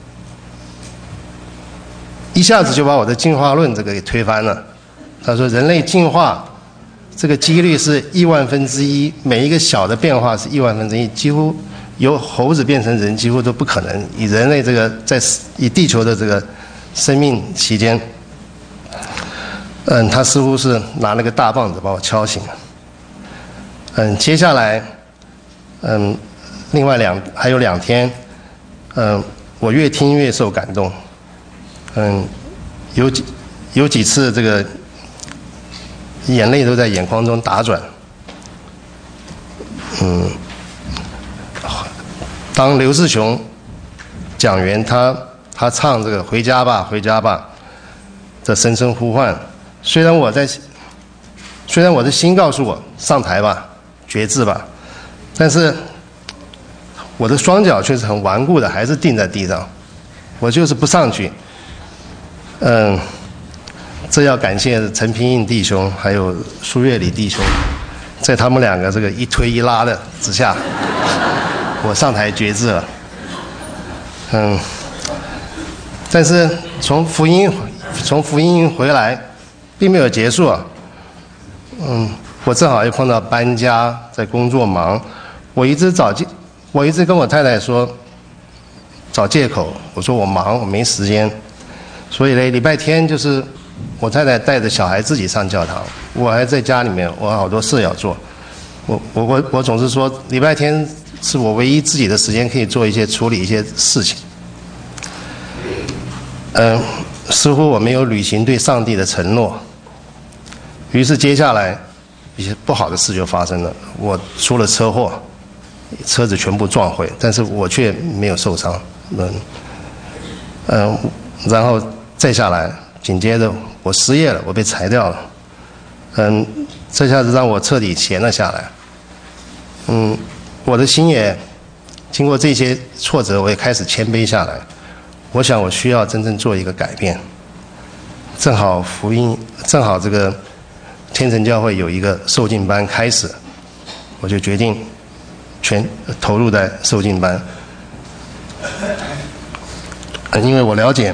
一下子就把我的进化论这个给推翻了。他说人类进化这个几率是10000分之1，每一个小的变化是10000分之1，几乎由猴子变成人几乎都不可能。以人类这个以地球的这个生命期间，他似乎是拿那个大棒子把我敲醒了。接下来，另外还有2天，我越听越受感动。有几次这个眼泪都在眼眶中打转。当刘志雄讲员他唱这个回家吧回家吧的声声呼唤，虽然我的心告诉我上台吧决志吧，但是我的双脚却是很顽固的，还是定在地上，我就是不上去。这要感谢陈平印弟兄还有苏月里弟兄，在他们2个这个一推一拉的之下，我上台决志了。但是从福音营回来并没有结束。我正好又碰到搬家，在工作忙，我一直跟我太太说找借口，我说我忙，我没时间。所以呢，礼拜天就是我太太带着小孩自己上教堂，我还在家里面，我好多事要做。我总是说礼拜天是我唯一自己的时间，可以处理一些事情。似乎我没有履行对上帝的承诺，于是接下来一些不好的事就发生了。我出了车祸，车子全部撞毁，但是我却没有受伤。然后再下来，紧接着我失业了，我被裁掉了。这下子让我彻底闲了下来。我的心也经过这些挫折，我也开始谦卑下来。我想我需要真正做一个改变。正好这个天成教会有一个受浸班开始，我就决定全投入在受浸班。因为我了解，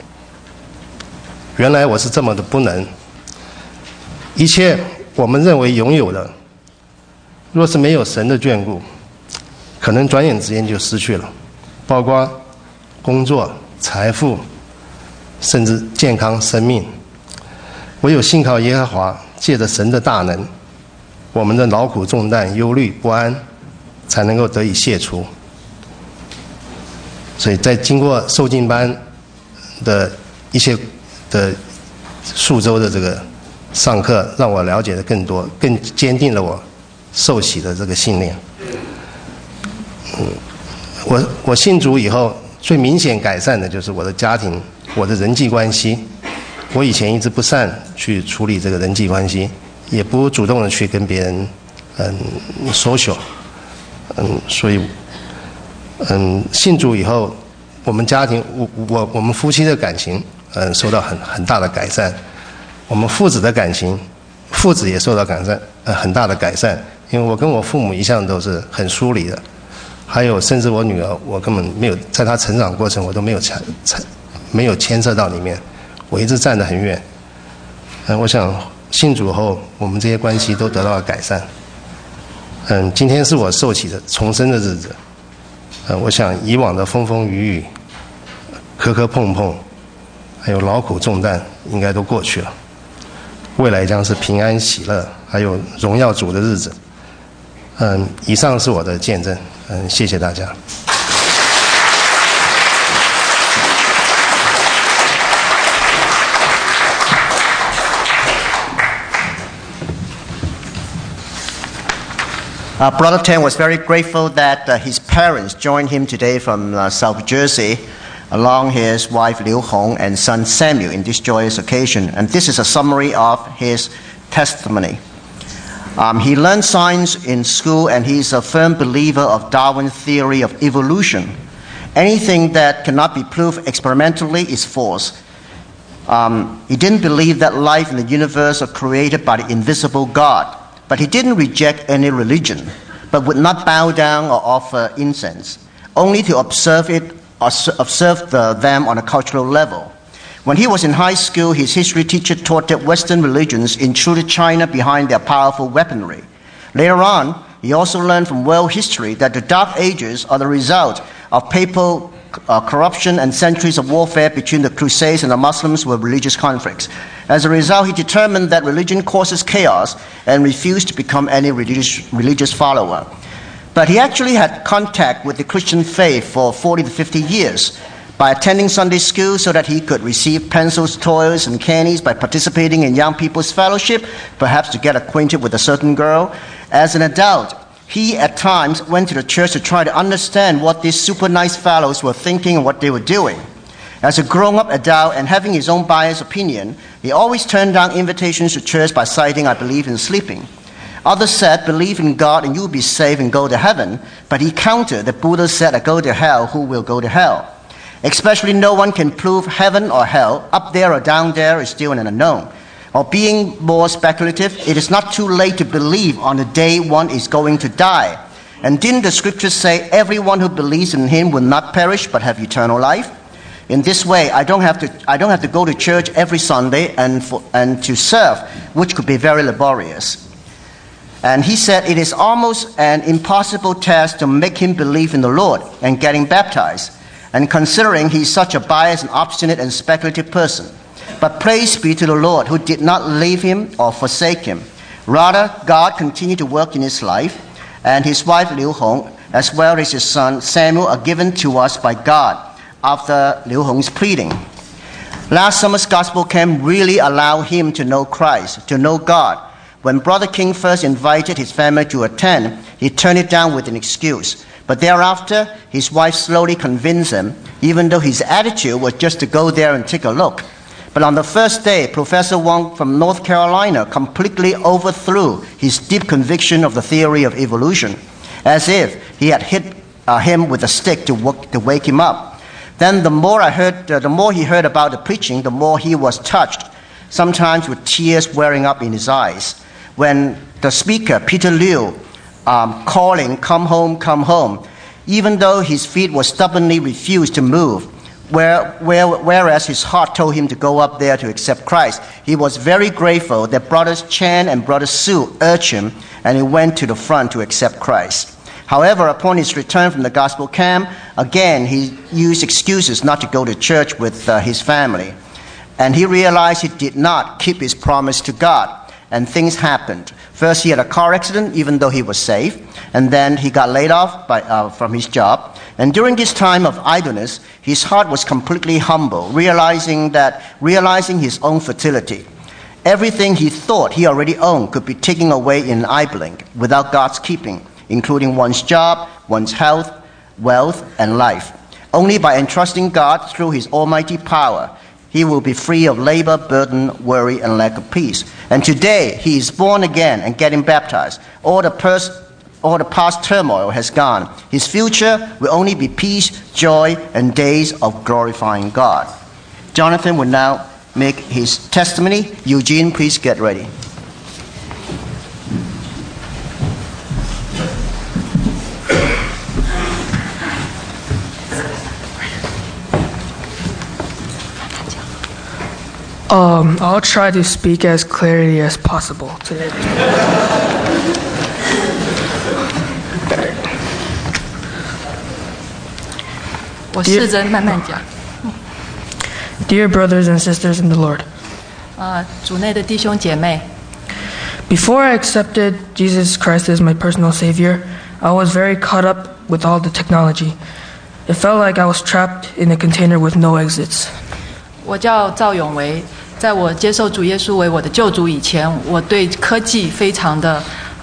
原来我是这么的不能。一切我们认为拥有的，若是没有神的眷顾，可能转眼之间就失去了，包括工作、财富，甚至健康、生命。唯有信靠耶和华，借着神的大能，我们的劳苦重担、忧虑不安，才能够得以卸除。所以在经过受浸班的一些的数周的这个上课，让我了解的更多，更坚定了我受洗的这个信念。我信主以后，最明显改善的就是我的家庭，我的人际关系。我以前一直不善去处理这个人际关系，也不主动的去跟别人social。所以信主以后，我们家庭我们夫妻的感情受到很大的改善，我们父子的感情，父子也受到很大的改善，因为我跟我父母一向都是很疏离的，还有甚至我女儿，我根本没有在她成长过程我都没有牵涉到里面，我一直站得很远。我想信主后，我们这些关系都得到了改善。今天是我受洗的重生的日子。我想以往的风风雨雨、磕磕碰碰，还有劳苦重担，应该都过去了。未来将是平安喜乐，还有荣耀主的日子。以上是我的见证。谢谢大家。 Brother Tan was very grateful that his parents joined him today from South Jersey, along his wife Liu Hong and son Samuel in this joyous occasion. And this is a summary of his testimony. He learned science in school, and he's a firm believer of Darwin's theory of evolution. Anything that cannot be proved experimentally is false. He didn't believe that life in the universe are created by the invisible God, but he didn't reject any religion, but would not bow down or offer incense, only to observe them on a cultural level. When he was in high school, his history teacher taught that Western religions intruded China behind their powerful weaponry. Later on, he also learned from world history that the Dark Ages are the result of papal corruption and centuries of warfare between the Crusades and the Muslims with religious conflicts. As a result, he determined that religion causes chaos and refused to become any religious follower. But he actually had contact with the Christian faith for 40 to 50 years by attending Sunday school so that he could receive pencils, toys, and candies, by participating in young people's fellowship, perhaps to get acquainted with a certain girl. As an adult, he at times went to the church to try to understand what these super nice fellows were thinking and what they were doing. As a grown-up adult and having his own biased opinion, he always turned down invitations to church by citing, "I believe in sleeping." Others said, "Believe in God and you will be saved and go to heaven." But he countered that Buddha said, "I go to hell, who will go to hell?" Especially no one can prove heaven or hell, up there or down there is still an unknown. Or being more speculative, it is not too late to believe on the day one is going to die. And didn't the scriptures say everyone who believes in him will not perish but have eternal life? In this way, I don't have to go to church every Sunday and to serve, which could be very laborious. And he said it is almost an impossible task to make him believe in the Lord and getting baptized. And considering he's such a biased and obstinate and speculative person. But praise be to the Lord, who did not leave him or forsake him. Rather, God continued to work in his life, and his wife Liu Hong, as well as his son Samuel, are given to us by God after Liu Hong's pleading. Last summer's gospel camp really allowed him to know Christ, to know God. When Brother King first invited his family to attend, he turned it down with an excuse. But thereafter, his wife slowly convinced him, even though his attitude was just to go there and take a look. But on the first day, Professor Wong from North Carolina completely overthrew his deep conviction of the theory of evolution, as if he had hit him with a stick to wake him up. Then the more he heard about the preaching, the more he was touched, sometimes with tears welling up in his eyes. When the speaker, Peter Liu, calling, "Come home, come home," even though his feet were stubbornly refused to move, whereas his heart told him to go up there to accept Christ. He was very grateful that Brothers Chan and Brother Su urged him, and he went to the front to accept Christ. However, upon his return from the gospel camp, again he used excuses not to go to church with his family. And he realized he did not keep his promise to God. And things happened. First, he had a car accident, even though he was safe. And then he got laid off from his job. And during this time of idleness, his heart was completely humble, realizing his own fertility. Everything he thought he already owned could be taken away in an eye blink without God's keeping, including one's job, one's health, wealth, and life. Only by entrusting God through his almighty power, he will be free of labor, burden, worry, and lack of peace. And today, he is born again and getting baptized. All the past turmoil has gone. His future will only be peace, joy, and days of glorifying God. Jonathan will now make his testimony. Eugene, please get ready. I'll try to speak as clearly as possible today. Dear brothers and sisters in the Lord, 主内的弟兄姐妹 before I accepted Jesus Christ as my personal Savior, I was very caught up with all the technology. It felt like I was trapped in a container with no exits. 我叫赵永维，在我接受主耶稣为我的救主以前，我对科技非常的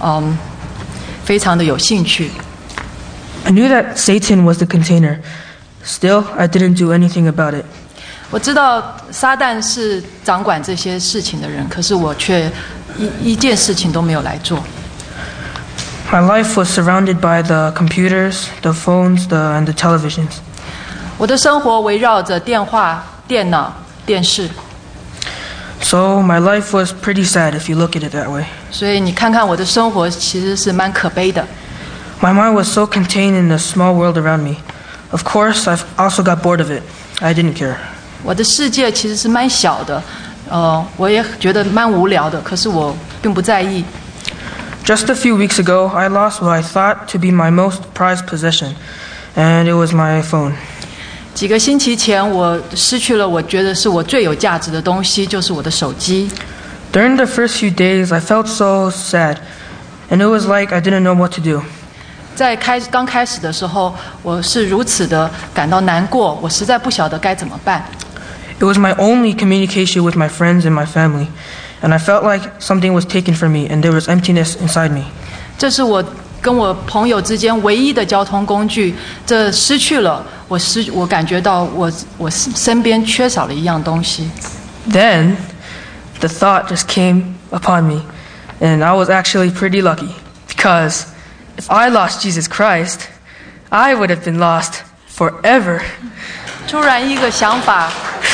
有兴趣。 I knew that Satan was the container. Still, I didn't do anything about it. 我知道撒旦是掌管这些事情的人，可是我却一件事情都没有来做。 My life was surrounded by the computers, the phones, and the televisions. 我的生活围绕着电话、电脑、电视。 So my life was pretty sad if you look at it that way. 所以你看看我的生活其实是蛮可悲的。 My mind was so contained in the small world around me. Of course, I've also got bored of it. I didn't care. 我的世界其实是蛮小的，我也觉得蛮无聊的，可是我并不在意。 Just a few weeks ago, I lost what I thought to be my most prized possession, and it was my phone. 几个星期前，我失去了我觉得是我最有价值的东西，就是我的手机。 During the first few days, I felt so sad, and it was like I didn't know what to do. 在刚开始的时候，我是如此的感到难过，我实在不晓得该怎么办。 It was my only communication with my friends and my family, and I felt like something was taken from me, and there was emptiness inside me. 这是我跟我朋友之间唯一的交通工具，这失去了，我感觉到我身边缺少了一样东西。 Then, the thought just came upon me, and I was actually pretty lucky, because if I lost Jesus Christ, I would have been lost forever. 突然一个想法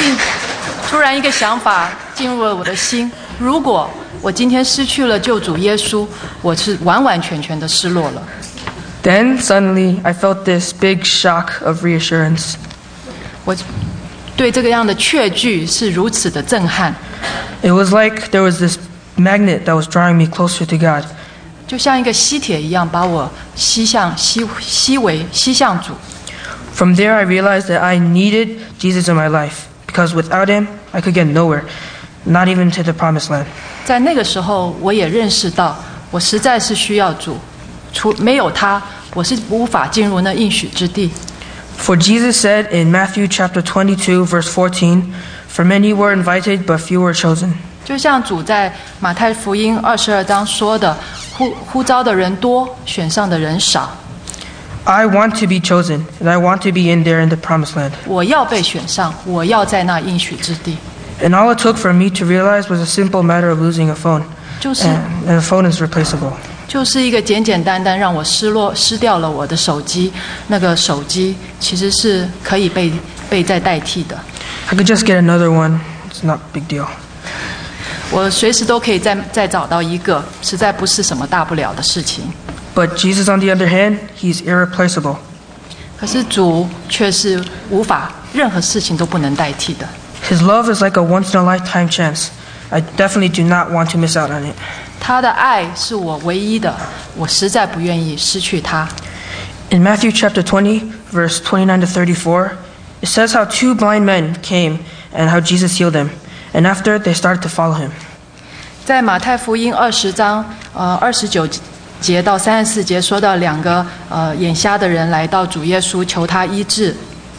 进入了我的心，如果我今天失去了救主耶稣，我是完完全全的失落了。 Then suddenly I felt this big shock of reassurance. 我对这个样的确据是如此的震撼。 It was like there was this magnet that was drawing me closer to God. 就像一个吸铁一样，把我吸向主。 From there, I realized that I needed Jesus in my life, because without him, I could get nowhere, not even to the promised land. 在那个时候，我也认识到，我实在是需要主，没有他，我是无法进入那应许之地。 For Jesus said in Matthew chapter 22, verse 14, "For many were invited, but few were chosen." 就像主在马太福音22章说的，呼召的人多，选上的人少。 I want to be chosen, and I want to be in there in the promised land. 我要被选上，我要在那应许之地。 And all it took for me to realize was a simple matter of losing a phone. 就是 and the phone is replaceable. 就是一个简简单单让我失掉了我的手机，那个手机其实是可以被再代替的。 I could just get another one. It's not a big deal. 我随时都可以再找到一个，实在不是什么大不了的事情。 But Jesus, on the other hand, he's irreplaceable. 可是主却是无法，任何事情都不能代替的。 His love is like a once-in-a-lifetime chance. I definitely do not want to miss out on it. 他的爱是我唯一的，我实在不愿意失去他。 In Matthew chapter 20, verse 29 to 34, it says how two blind men came and how Jesus healed them. And after, they started to follow him. 在马太福音20章29节到34节说到两个眼瞎的人来到主耶稣求他医治，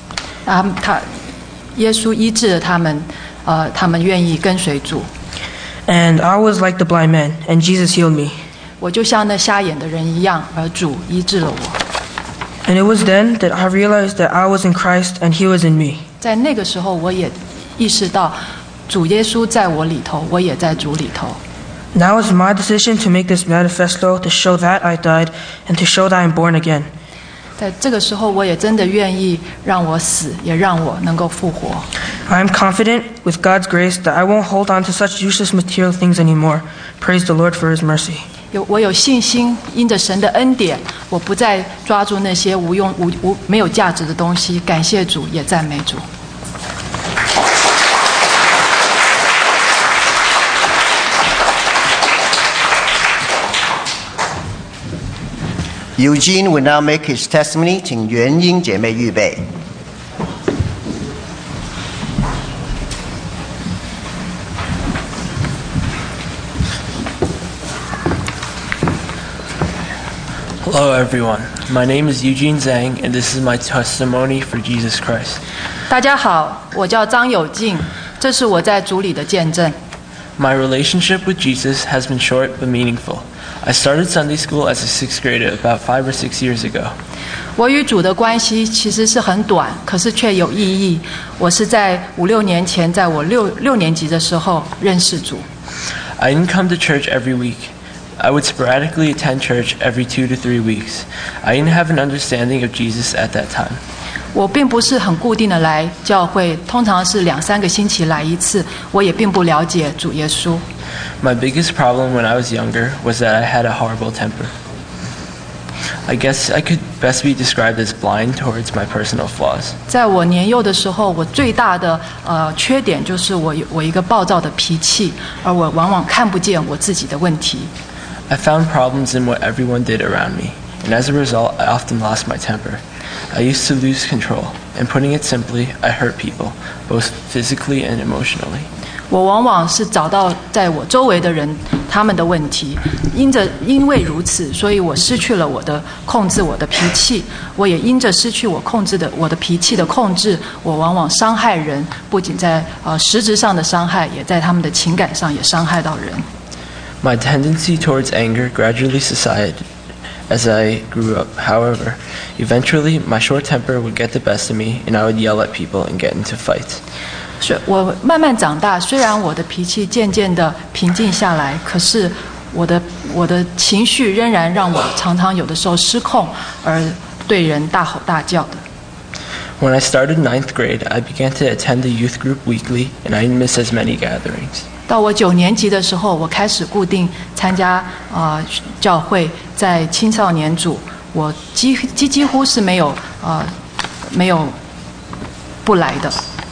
耶稣医治了他们，他们愿意跟随主。 And I was like the blind man, and Jesus healed me. 我就像那瞎眼的人一样，而主医治了我。 And it was then that I realized that I was in Christ and He was in me. 在那个时候，我也意识到主耶稣在我里头，我也在主里头。 Now it's my decision to make this manifesto to show that I died and to show that I'm born again. 在这个时候，我也真的愿意让我死，也让我能够复活。 I am confident with God's grace that I won't hold on to such useless material things anymore. Praise the Lord for His mercy. 我有信心，因着神的恩典，我不再抓住那些没有价值的东西。感谢主，也赞美主。 Eugene will now make his testimony. 请元英姐妹预备。 Hello everyone, my name is Eugene Zhang and this is my testimony for Jesus Christ. 大家好，我叫张友静，这是我在主里的见证。 My relationship with Jesus has been short but meaningful. I started Sunday school as a 6th grader about 5 or 6 years ago. 我与主的关系其实是很短，可是却有意义。我是在5、6年前，在我六年级的时候认识主。 I didn't come to church every week. I would sporadically attend church every 2 to 3 weeks. I didn't have an understanding of Jesus at that time. 我并不是很固定的来教会，通常是2-3个星期来一次。我也并不了解主耶稣。 My biggest problem when I was younger was that I had a horrible temper. I guess I could best be described as blind towards my personal flaws. 在我年幼的时候，我最大的缺点就是我一个暴躁的脾气，而我往往看不见我自己的问题。 I found problems in what everyone did around me, and as a result, I often lost my temper. I used to lose control, and putting it simply, I hurt people, both physically and emotionally. 我往往是找到在我周围的人他们的问题，因为如此，所以我失去了我的控制我的脾气，我也因着失去我的脾气的控制，我往往伤害人，不仅在实质上的伤害，也在他们的情感上也伤害到人。 My tendency towards anger gradually subsided as I grew up. However, eventually my short temper would get the best of me, and I would yell at people and get into fights. 我慢慢长大，虽然我的脾气渐渐的平静下来，可是我的情绪仍然让我常常有的时候失控，而对人大吼大叫的。 When I started 9th grade, I began to attend the youth group weekly, and I didn't miss as many gatherings. 到我9年级的时候，我开始固定参加教会，在青少年组，我几乎是没有不来的。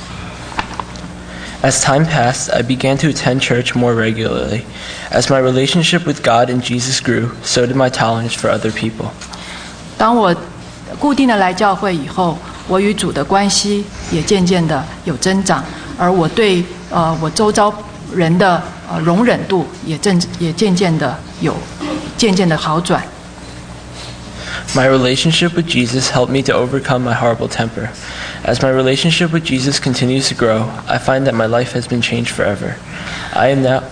As time passed, I began to attend church more regularly. As my relationship with God and Jesus grew, so did my tolerance for other people. 当我固定的来教会以后，我与主的关系也渐渐的有增长，而我对我周遭人的容忍度也渐渐的好转。 My relationship with Jesus helped me to overcome my horrible temper. As my relationship with Jesus continues to grow, I find that my life has been changed forever. I am now.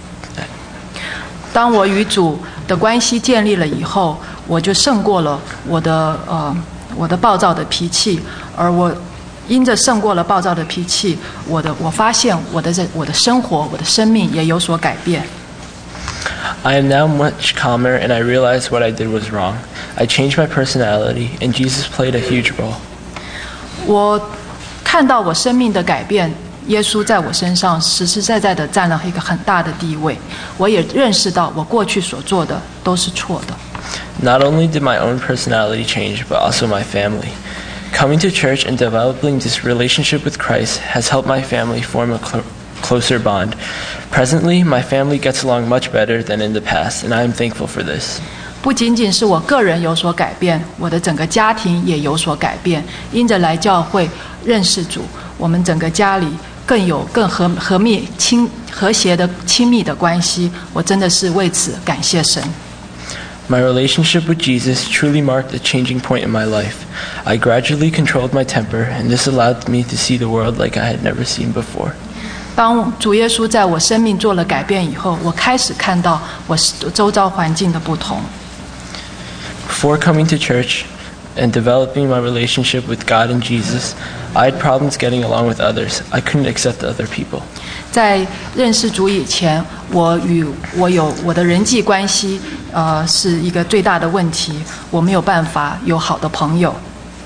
当我与主的关系建立了以后，我就胜过了我的暴躁的脾气，而我因着胜过了暴躁的脾气，我发现我的生活，我的生命也有所改变。 I am now much calmer, and I realize what I did was wrong. I changed my personality, and Jesus played a huge role. 我看到我生命的改变，耶稣在我身上实实在在的占了一个很大的地位。我也认识到我过去所做的都是错的。 Not only did my own personality change, but also my family. Coming to church and developing this relationship with Christ has helped my family form a closer bond. Presently, my family gets along much better than in the past, and I am thankful for this. 不仅仅是我个人有所改变，我的整个家庭也有所改变。因着来教会认识主，我们整个家里更和谐的亲密的关系。我真的是为此感谢神。 My relationship with Jesus truly marked a changing point in my life. I gradually controlled my temper, and this allowed me to see the world like I had never seen before. 当主耶稣在我生命做了改变以后，我开始看到我周遭环境的不同。 Before coming to church and developing my relationship with God and Jesus, I had problems getting along with others. I couldn't accept other people. 在认识主以前，我有我的人际关系，是一个最大的问题。我没有办法有好的朋友。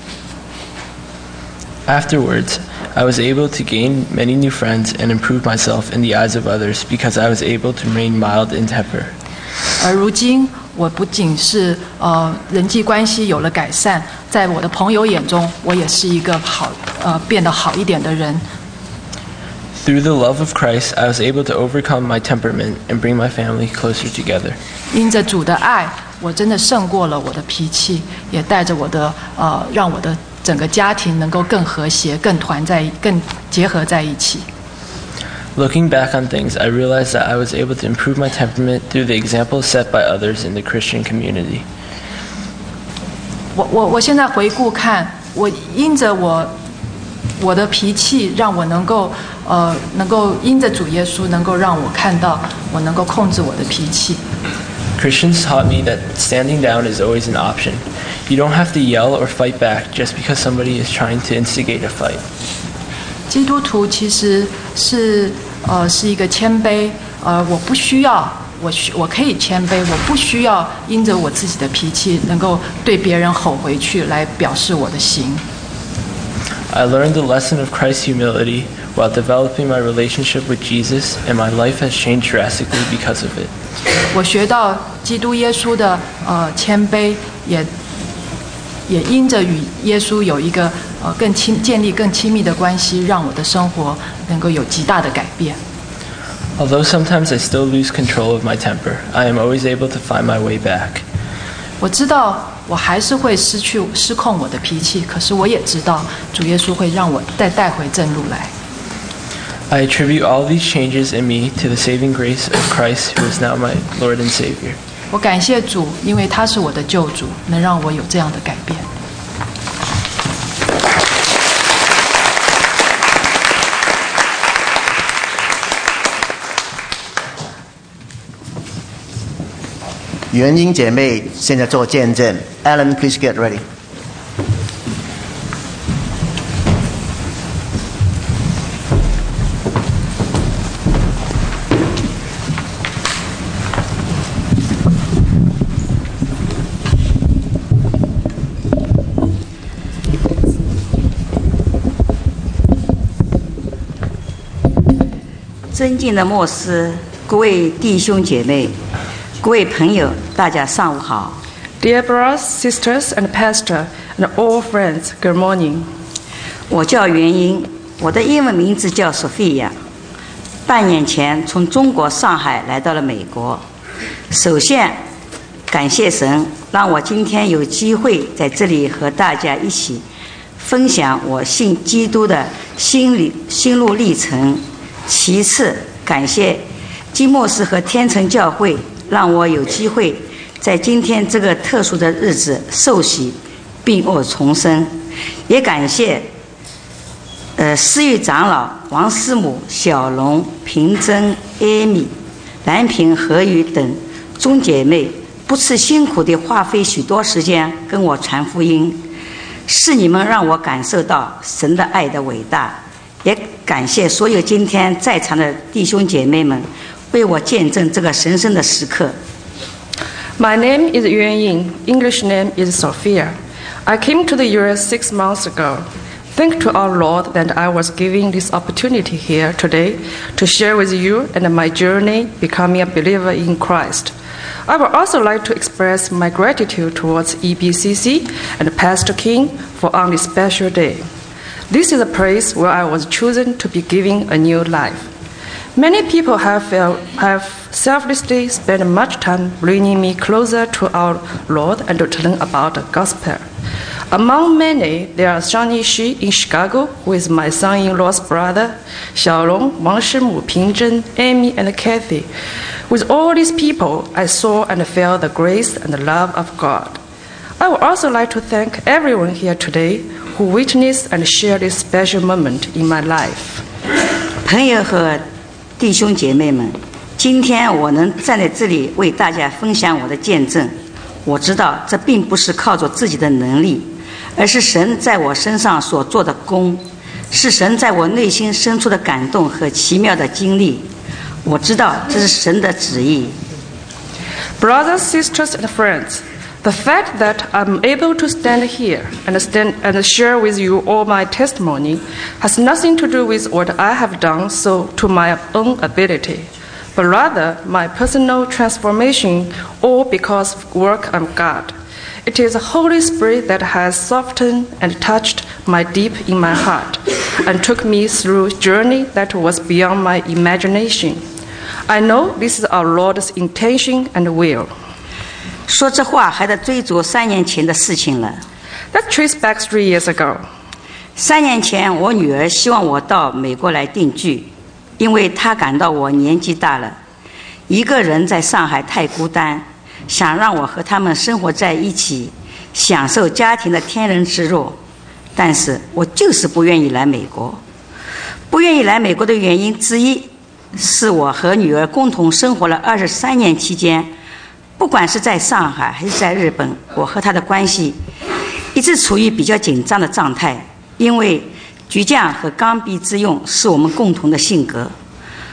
Afterwards, I was able to gain many new friends and improve myself in the eyes of others because I was able to remain mild in temper. 而如今，我不仅是人际关系有了改善，在我的朋友眼中，我也是一个变得好一点的人。 Through the love of Christ, I was able to overcome my temperament and bring my family closer together. 因着主的爱，我真的胜过了我的脾气，也带着让我的整个家庭能够更和谐、更结合在一起。 Looking back on things, I realized that I was able to improve my temperament through the examples set by others in the Christian community. 我现在回顾看，我因着我的脾气，让我能够因着主耶稣，能够让我看到我能够控制我的脾气。 Christians taught me that standing down is always an option. You don't have to yell or fight back just because somebody is trying to instigate a fight. 基督徒其实是一个谦卑， 我不需要，我可以谦卑，我不需要因着我自己的脾气能够对别人吼回去来表示我的行。 I learned the lesson of Christ's humility while developing my relationship with Jesus, and my life has changed drastically because of it. 我学到基督耶稣的谦卑，也因着与耶稣有一个建立更亲密的关系，让我的生活能够有极大的改变。 Although sometimes I still lose control of my temper, I am always able to find my way back. 我知道我还是会失控我的脾气，可是我也知道主耶稣会让我再带回正路来。 I attribute all these changes in me to the saving grace of Christ, who is now my Lord and Savior. 我感谢主，因为他是我的救主，能让我有这样的改变。 元英姐妹现在做见证 ，Ellen, please get ready. 尊敬的牧师，各位弟兄姐妹，各位朋友，大家上午好。 Dear brothers, sisters, and pastor, and all friends, good morning. 我叫元英，我的英文名字叫 Sophia。半年前从中国上海来到了美国。首先，感谢神，让我今天有机会在这里和大家一起分享我信基督的心路历程。其次，感谢金牧师和天成教会，让我有机会在今天这个特殊的日子受洗并获重生。也感谢思域长老王师母、小龙、平珍、艾米、蓝萍、何宇等众姐妹不辞辛苦地花费许多时间跟我传福音，是你们让我感受到神的爱的伟大。也感谢所有今天在场的弟兄姐妹们为我见证这个神圣的时刻。 My name is Yuan Ying. English name is Sophia. I came to the US 6 months ago. Thank to our Lord that I was given this opportunity here today to share with you and my journey becoming a believer in Christ. I would also like to express my gratitude towards EBCC and Pastor King for on this special day. This is a place where I was chosen to be given a new life. Many people have selflessly spent much time bringing me closer to our Lord and to learn about the gospel. Among many, there are Shani Shi in Chicago, who is my son-in-law's brother, Xiaolong, Wang Shimu, Pingzhen, Amy, and Kathy. With all these people, I saw and felt the grace and the love of God. I would also like to thank everyone here today who witnessed and shared this special moment in my life. 朋友和弟兄姐妹们，今天我能站在这里为大家分享我的见证，我知道这并不是靠着自己的能力，而是神在我身上所做的工，是神在我内心深处的感动和奇妙的经历。我知道这是神的旨意。 Brothers, sisters, and friends, the fact that I'm able to stand here and share with you all my testimony has nothing to do with what I have done so to my own ability, but rather my personal transformation, all because of work of God. It is the Holy Spirit that has softened and touched my deep in my heart and took me through a journey that was beyond my imagination. I know this is our Lord's intention and will. 说这话还得追逐3年前的事情了。 Let's trace back 3 years ago. 3年前，我女儿希望我到美国来定居，因为她感到我年纪大了，一个人在上海太孤单，想让我和他们生活在一起，享受家庭的天伦之乐。但是我就是不愿意来美国。不愿意来美国的原因之一，是我和女儿共同生活了23年期间，不管是在上海还是在日本，我和她的关系一直处于比较紧张的状态，因为倔强和刚愎自用是我们共同的性格。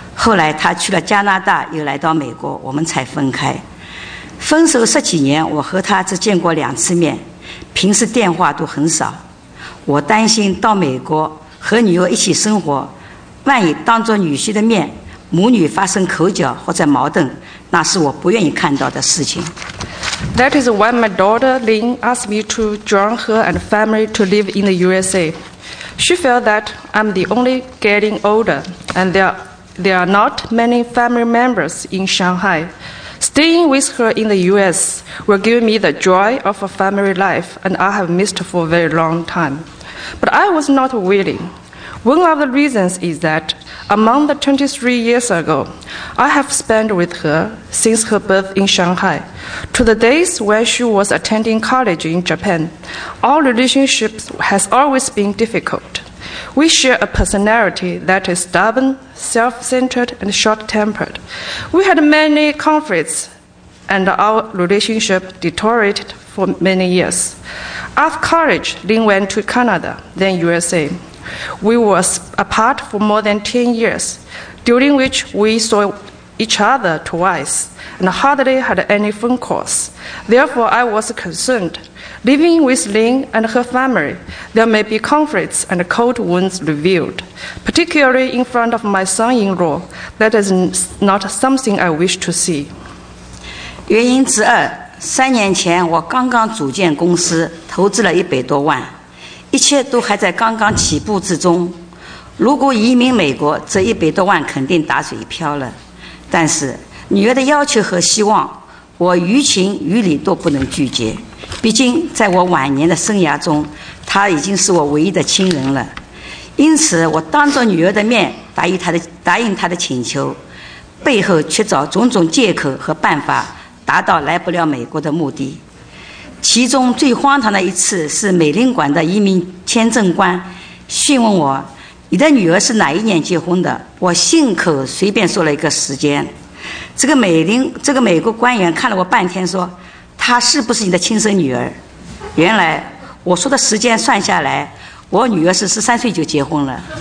后来他去了加拿大，又来到美国，我们才分开。分手10几年，我和他只见过2次面，平时电话都很少。我担心到美国和女儿一起生活，万一当着女婿的面，母女发生口角或者矛盾，那是我不愿意看到的事情。 That is why my daughter Lynn asked me to join her and family to live in the USA. She felt that I'm the only getting older, and there are not many family members in Shanghai. Staying with her in the US will give me the joy of a family life, and I have missed for a very long time. But I was not willing. One of the reasons is that among the 23 years ago I have spent with her since her birth in Shanghai to the days when she was attending college in Japan, our relationship has always been difficult. We share a personality that is stubborn, self-centered, and short-tempered. We had many conflicts, and our relationship deteriorated for many years. After college, Lynn went to Canada, then USA. We were apart for more than 10 years, during which we saw each other twice and hardly had any phone calls. Therefore, I was concerned. Living with Lynn and her family, there may be conflicts and cold wounds revealed, particularly in front of my son-in-law. That is not something I wish to see. 原因之二，3年前我刚刚组建公司，投资了100多万，一切都还在刚刚起步之中。如果移民美国，这100多万肯定打水漂了。但是女儿的要求和希望，我于情于理都不能拒绝。毕竟在我晚年的生涯中，她已经是我唯一的亲人了。因此，我当着女儿的面答应她的请求，背后却找种种借口和办法，达到来不了美国的目的。其中最荒唐的一次是美领馆的移民签证官询问我：“你的女儿是哪一年结婚的？”我信口随便说了一个时间。这个美国官员看了我半天，说：“她是不是你的亲生女儿？”原来我说的时间算下来，我女儿是13岁就结婚了。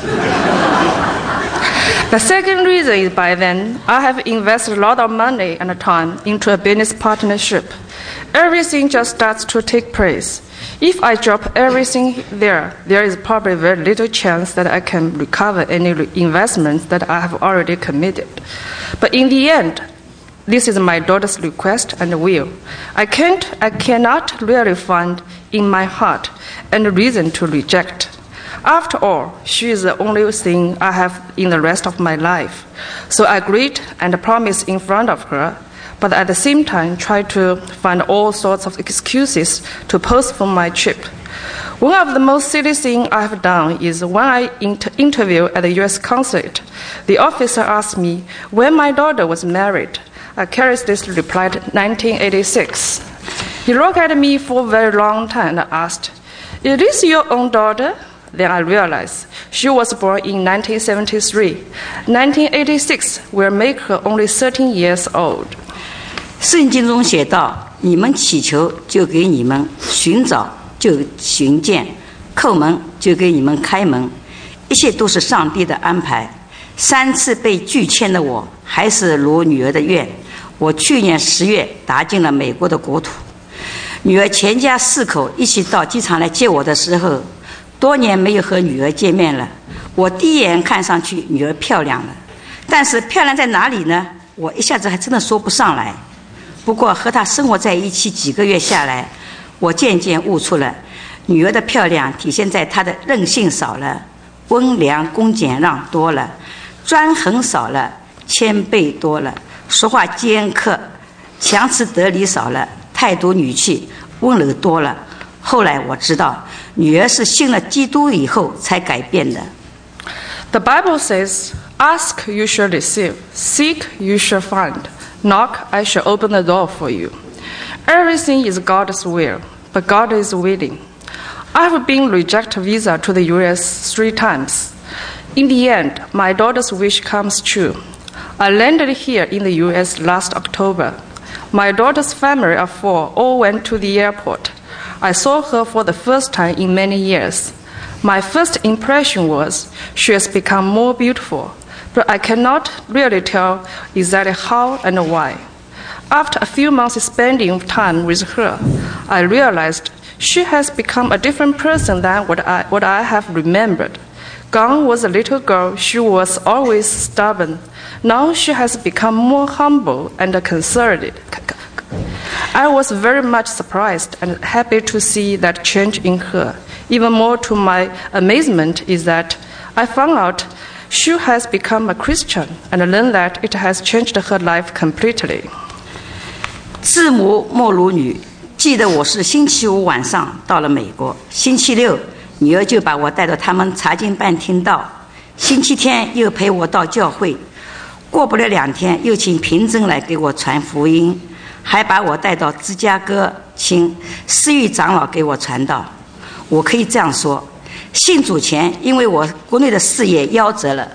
The second reason is by then, I have invested a lot of money and time into a business partnership. Everything just starts to take place. If I drop everything there is probably very little chance that I can recover any investments that I have already committed. But in the end, this is my daughter's request and will. I cannot really find in my heart any reason to reject. After all, she is the only thing I have in the rest of my life. So I agreed and promised in front of her, but at the same time tried to find all sorts of excuses to postpone my trip. One of the most silly things I have done is when I interviewed at the U.S. consulate, the officer asked me when my daughter was married. I carelessly replied 1986. He looked at me for a very long time and asked, "Is this your own daughter?" Then I realized she was born in 1973. 1986 will make her only 13 years old. 圣经中写道：“你们祈求，就给你们；寻找，就寻见；叩门，就给你们开门。”一切都是上帝的安排。3次被拒签的我，还是如女儿的愿。我去年10月踏进了美国的国土。女儿全家4口一起到机场来接我的时候，多年没有和女儿见面了。我第一眼看上去女儿漂亮了，但是漂亮在哪里呢？我一下子还真的说不上来。不过和她生活在一起几个月下来，我渐渐悟出了女儿的漂亮体现在她的任性少了，温良恭俭让多了，专横少了，谦卑多了，说话尖刻，强词夺理少了，态度语气温柔多了。后来我知道，女儿是信了基督以后才改变的。 The Bible says, "Ask, you shall receive; seek, you shall find; knock, I shall open the door for you." Everything is God's will, but God is willing. I have been rejected visa to the U.S. 3 times. In the end, my daughter's wish comes true. I landed here in the U.S. last October. My daughter's family of 4 all went to the airport. I saw her for the first time in many years. My first impression was she has become more beautiful. but I cannot really tell exactly how and why. After a few months spending time with her, I realized she has become a different person than what I have remembered. Gone was a little girl. She was always stubborn. Now she has become more humble and considerate. I was very much surprised and happy to see that change in her. Even more to my amazement is that I found out she has become a Christian and learned that it has changed her life completely. 字母莫如女，记得我是星期五晚上到了美国，星期六女儿就把我带到他们查经班听道，星期天又陪我到教会，过不了2天又请平真来给我传福音，还把我带到芝加哥请思域长老给我传道。我可以这样说，信主前因为我国内的事业夭折了，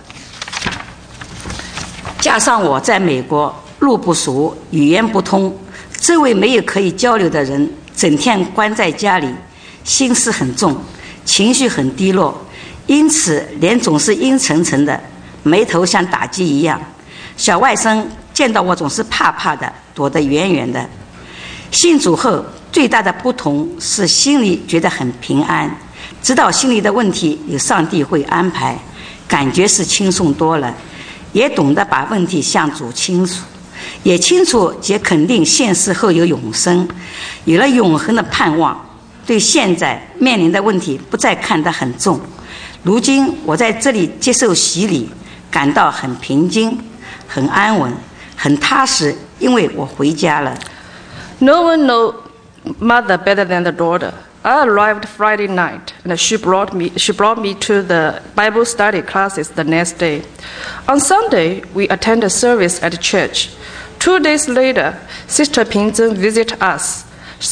加上我在美国路不熟语言不通，周围没有可以交流的人，整天关在家里，心事很重，情绪很低落，因此脸总是阴沉沉的，眉头像打击一样。小外甥见到我总是怕怕的，躲得远远的。信主后最大的不同是心里觉得很平安，知道心里的问题有上帝会安排，感觉是轻松多了，也懂得把问题向主倾诉，也清楚且肯定现世后有永生，有了永恒的盼望，对现在面临的问题不再看得很重。如今我在这里接受洗礼，感到很平静，很安稳，很踏实，因为我回家了。 No one knows mother better than the daughter. I arrived Friday night, and she brought me to the Bible study classes the next day. On Sunday, we attended service at church. 2 days later, Sister Pingzhen visited us,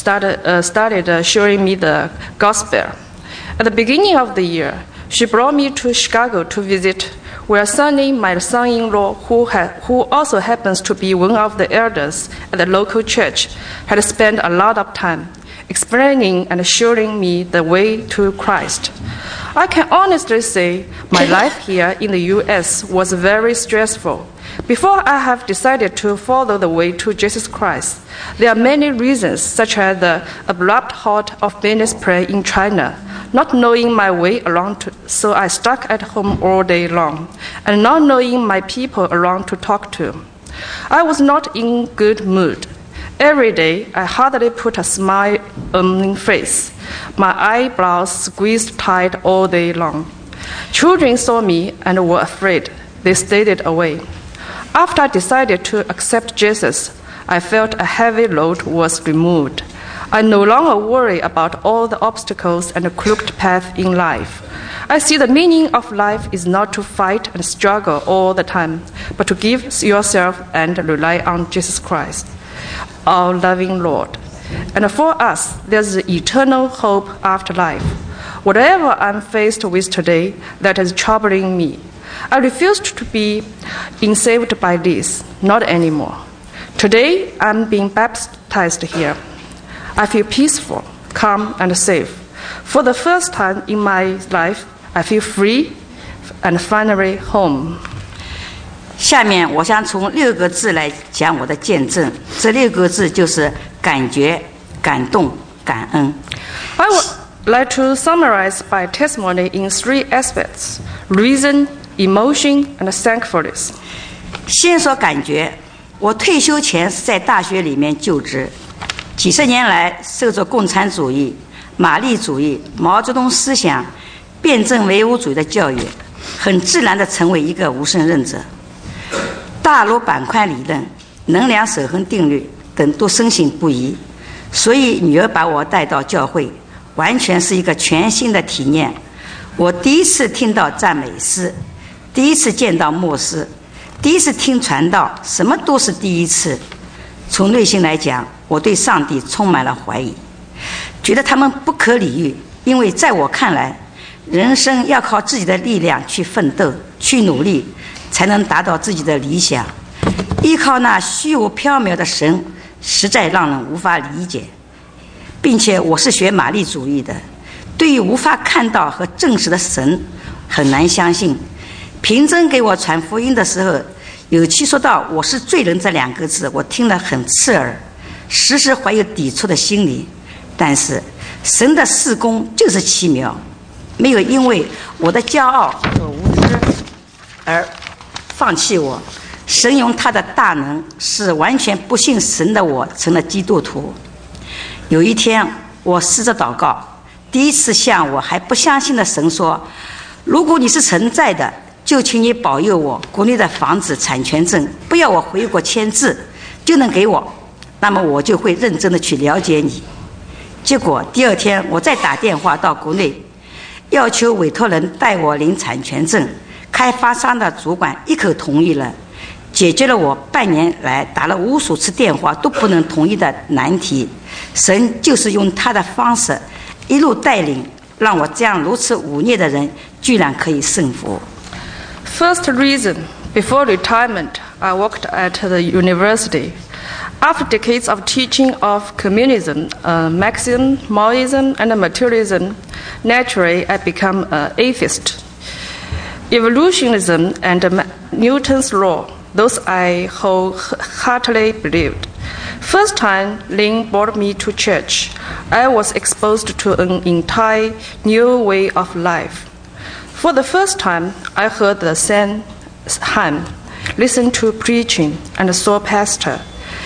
started showing me the gospel. At the beginning of the year, she brought me to Chicago to visit, where Sonny, my son-in-law, who also happens to be one of the elders at the local church, had spent a lot of time explaining and showing me the way to Christ. I can honestly say my life here in the U.S. was very stressful. Before I have decided to follow the way to Jesus Christ, there are many reasons, such as the abrupt halt of business prayer in China, not knowing my way around, so I stuck at home all day long, and not knowing my people around to talk to. I was not in good mood. Every day, I hardly put a smile on my face. My eyebrows squeezed tight all day long. Children saw me and were afraid. They stayed away. After I decided to accept Jesus, I felt a heavy load was removed. I no longer worry about all the obstacles and the crooked path in life. I see the meaning of life is not to fight and struggle all the time, but to give yourself and rely on Jesus Christ, our loving Lord. And for us, there's eternal hope after life. Whatever I'm faced with today that is troubling me, I refused to be enslaved by this, not anymore. Today, I'm being baptized here. I feel peaceful, calm, and safe. For the first time in my life, I feel free and finally home. 下面我想从6个字来讲我的见证，这6个字就是感觉、感动、感恩。 I would like to summarize my testimony in 3 aspects: reason, emotion, and thankfulness. 先说感觉，我退休前是在大学里面就职，几十年来受着共产主义、马列主义、毛泽东思想、辩证唯物主义的教育，很自然地成为一个无神论者。大陆板块理论、能量守恒定律等都深信不疑，所以女儿把我带到教会，完全是一个全新的体验。我第一次听到赞美诗，第一次见到牧师，第一次听传道，什么都是第一次。从内心来讲，我对上帝充满了怀疑，觉得他们不可理喻，因为在我看来，人生要靠自己的力量去奋斗、去努力，才能达到自己的理想。依靠那虚无缥缈的神，实在让人无法理解。并且我是学马列主义的，对于无法看到和证实的神很难相信， 平真给我传福音的时候，有期说到我是罪人这2个字，我听了很刺耳，时时怀有抵触的心理。但是神的事工就是奇妙，没有因为我的骄傲和无知而放弃我。神用他的大能使完全不信神的我成了基督徒。有一天我试着祷告，第一次向我还不相信的神说，如果你是存在的，就请你保佑我国内的房子产权证，不要我回国签字就能给我，那么我就会认真的去了解你。结果第2天我再打电话到国内，要求委托人带我领产权证，开发商的主管一口同意了，解决了我半年来打了无数次电话都不能同意的难题。神就是用他的方式一路带领，让我这样如此忤逆的人居然可以胜服。 First reason, before retirement, I worked at the university. After decades of teaching of communism, Marxism, Maoism, and materialism, naturally I become an atheist. Evolutionism and Newton's law, those I wholeheartedly believed. First time Lin brought me to church, I was exposed to an entire new way of life. For the first time, I heard the same hymn, listened to preaching, and saw pastor.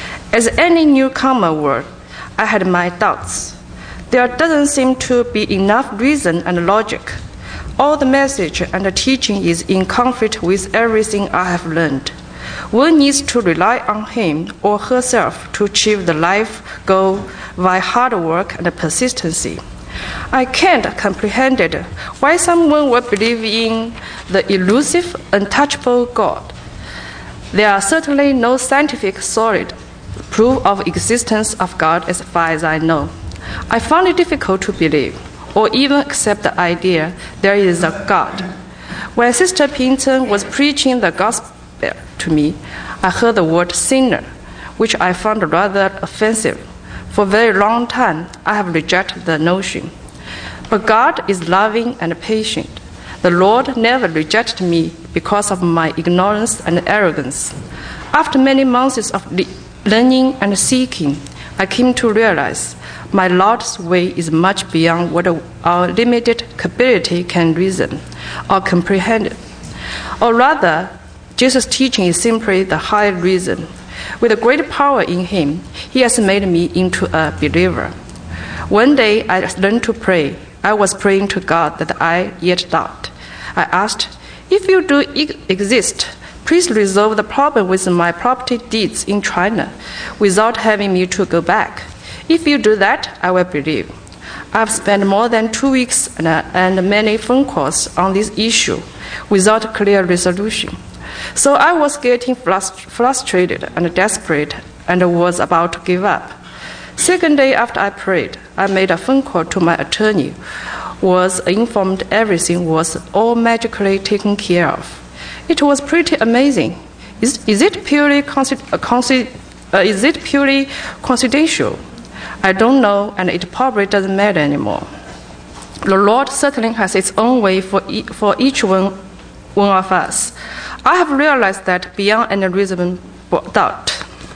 As any newcomer would, I had my doubts. There doesn't seem to be enough reason and logic. All the message and the teaching is in conflict with everything I have learned. One needs to rely on him or herself to achieve the life goal by hard work and persistency. I can't comprehend it why someone would believe in the elusive, untouchable God. There are certainly no scientific solid proof of existence of God as far as I know. I found it difficult to believe or even accept the idea there is a God. When Sister Pinton was preaching the gospel to me, I heard the word sinner, which I found rather offensive. For a very long time, I have rejected the notion. But God is loving and patient. The Lord never rejected me because of my ignorance and arrogance. After many months of learning and seeking, I came to realize my Lord's way is much beyond what our limited capability can reason or comprehend. Or rather, Jesus' teaching is simply the higher reason. With a great power in him, he has made me into a believer. One day I learned to pray. I was praying to God that I yet doubt. I asked, if you do exist, please resolve the problem with my property deeds in China without having me to go back. If you do that, I will believe. I've spent more than 2 weeks and many phone calls on this issue without clear resolution. So I was getting frustrated and desperate and was about to give up. Second day after I prayed, I made a phone call to my attorney, was informed everything was all magically taken care of. It was pretty amazing. Is it purely coincidental? I don't know, and it probably doesn't matter anymore. The Lord certainly has its own way for each one of us. I have realized that beyond any reasonable doubt.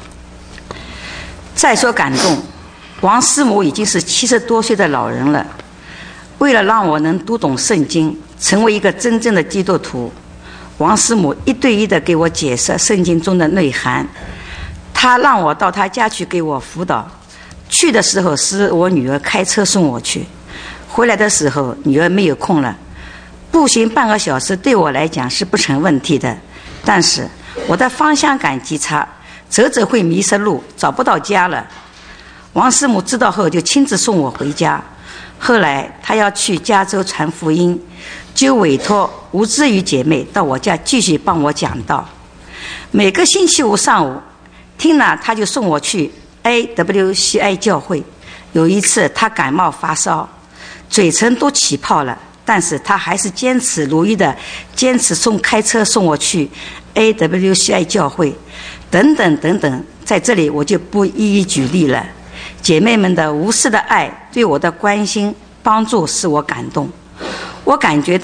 再说感动，王师母已经是70多岁的老人了。为了让我能读懂圣经，成为一个真正的基督徒，王师母一对一的给我解释圣经中的内涵。她让我到她家去给我辅导。去的时候是我女儿开车送我去，回来的时候女儿没有空了。步行半个小时对我来讲是不成问题的，但是我的方向感极差，走走会迷失路，找不到家了。王师母知道后就亲自送我回家。后来她要去加州传福音，就委托吴志宇姐妹到我家继续帮我讲道。每个星期五上午听了，她就送我去 AWCI 教会。有一次她感冒发烧，嘴唇都起泡了，但是她还是坚持如一的坚持开车送我去 AWCI 教会，等等等等，在这里我就不一一举例了。姐妹们的无私的爱，对我的关心帮助使我感动。我感觉到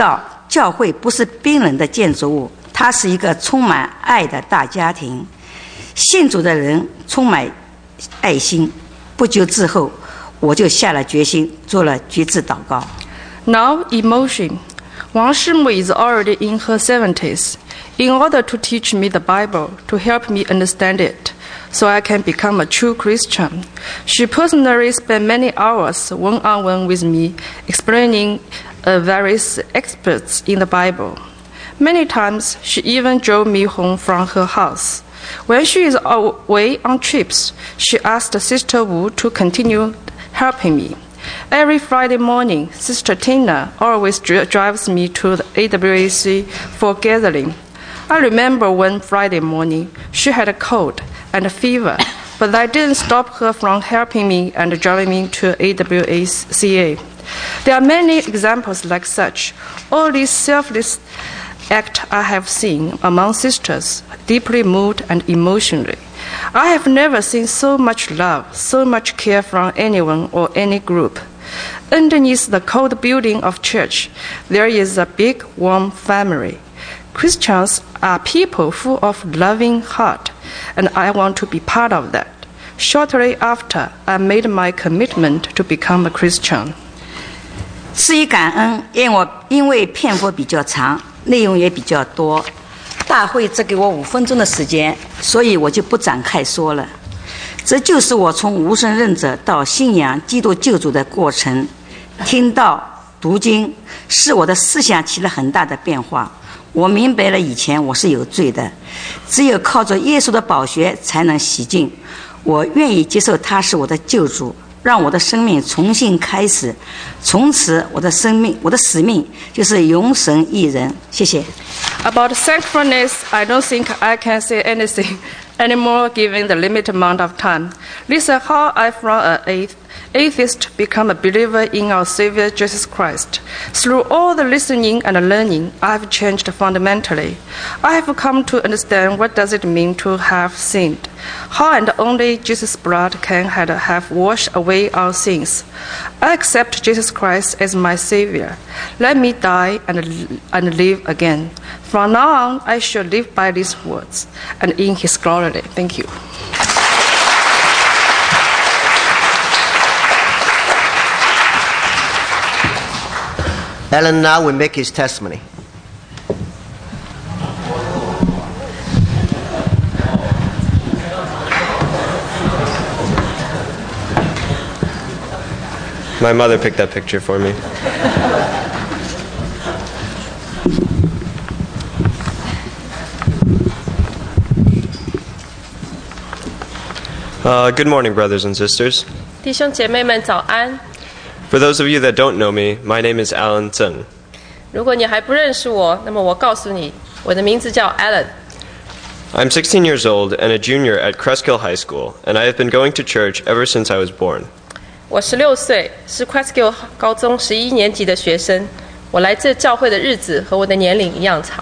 教会不是冰冷的建筑物，它是一个充满爱的大家庭。信主的人充满爱心。不久之后，我就下了决心，做了决志祷告。 Now emotion. Wang Shimu is already in her 70s. In order to teach me the Bible, to help me understand it, so I can become a true Christian, she personally spent many hours one-on-one with me, explaining various experts in the Bible. Many times, she even drove me home from her house. When she is away on trips, she asked Sister Wu to continue helping me. Every Friday morning, Sister Tina always drives me to the AWAC for gathering. I remember one Friday morning, she had a cold and a fever, but that didn't stop her from helping me and driving me to AWACA. There are many examples like such. All these selfless acts I have seen among sisters, deeply moved and emotionally. I have never seen so much love, so much care from anyone or any group. Underneath the cold building of church, there is a big, warm family. Christians are people full of loving heart, and I want to be part of that. Shortly after, I made my commitment to become a Christian. 至于感恩，因为篇幅比较长，内容也比较多，大会只给我5分钟的时间，所以我就不展开说了。这就是我从无神论者到信仰基督救主的过程。听到读经，使我的思想起了很大的变化。我明白了以前我是有罪的，只有靠着耶稣的宝血才能洗净。我愿意接受他是我的救主，让我的生命重新开始。从此我的使命就是永生一人。谢谢。 About thankfulness, I don't think I can say anything anymore given the limited amount of time. This is how I, from an atheist, become a believer in our Savior Jesus Christ. Through all the listening and learning, I have changed fundamentally. I have come to understand what does it mean to have sinned, how and only Jesus' blood can have washed away our sins. I accept Jesus Christ as my Savior. Let me die and live again. From now on, I shall live by these words and in His glory. Thank you. Alan now will make his testimony. My mother picked that picture for me. Good morning, brothers and sisters. 弟兄姐妹们早安。 For those of you that don't know me, my name is Alan Zeng. 如果你还不认识我，那么我告诉你，我的名字叫 Alan。 I'm 16 years old and a junior at Cresskill High School, and I have been going to church ever since I was born. 我16岁，是 Cresskill 高中11年级的学生。我来这教会的日子和我的年龄一样长。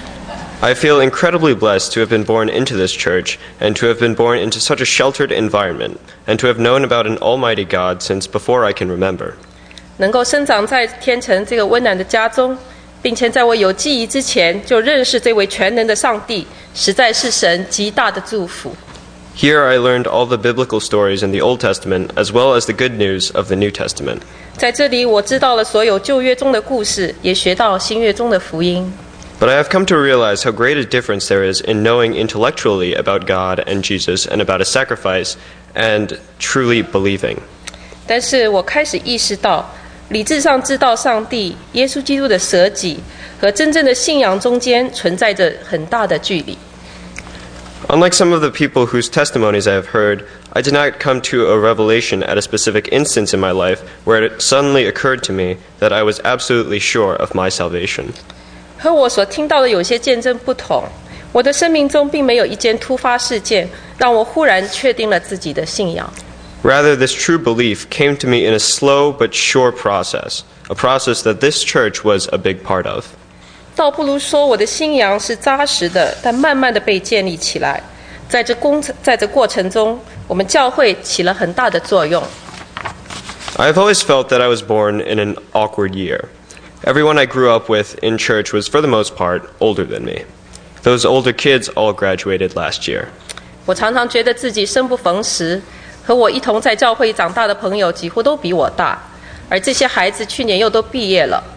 I feel incredibly blessed to have been born into this church and to have been born into such a sheltered environment and to have known about an almighty God since before I can remember. 能够生长在天成这个温暖的家中，并且在我有记忆之前就认识这位全能的上帝，实在是神极大的祝福。 Here I learned all the biblical stories in the Old Testament as well as the good news of the New Testament. 在这里，我知道了所有旧约中的故事，也学到新约中的福音。 But I have come to realize how great a difference there is in knowing intellectually about God and Jesus and about a sacrifice and truly believing. 但是我开始意识到，理智上知道上帝、耶稣基督的舍己和真正的信仰中间存在着很大的距离。 Unlike some of the people whose testimonies I have heard, I did not come to a revelation at a specific instance in my life where it suddenly occurred to me that I was absolutely sure of my salvation. 和我所听到的有些见证不同，我的生命中并没有一件突发事件让我忽然确定了自己的信仰。 Rather, this true belief came to me in a slow but sure process, a process that this church was a big part of. 倒不如说我的信仰是扎实的，但慢慢的被建立起来。在这过程中，我们教会起了很大的作用。 I have always felt that I was born in an awkward year. Everyone I grew up with in church was, for the most part, older than me. Those older kids all graduated last year. 我常常觉得自己生不逢时，和我一同在教会长大的朋友几乎都比我大，而这些孩子去年又都毕业了。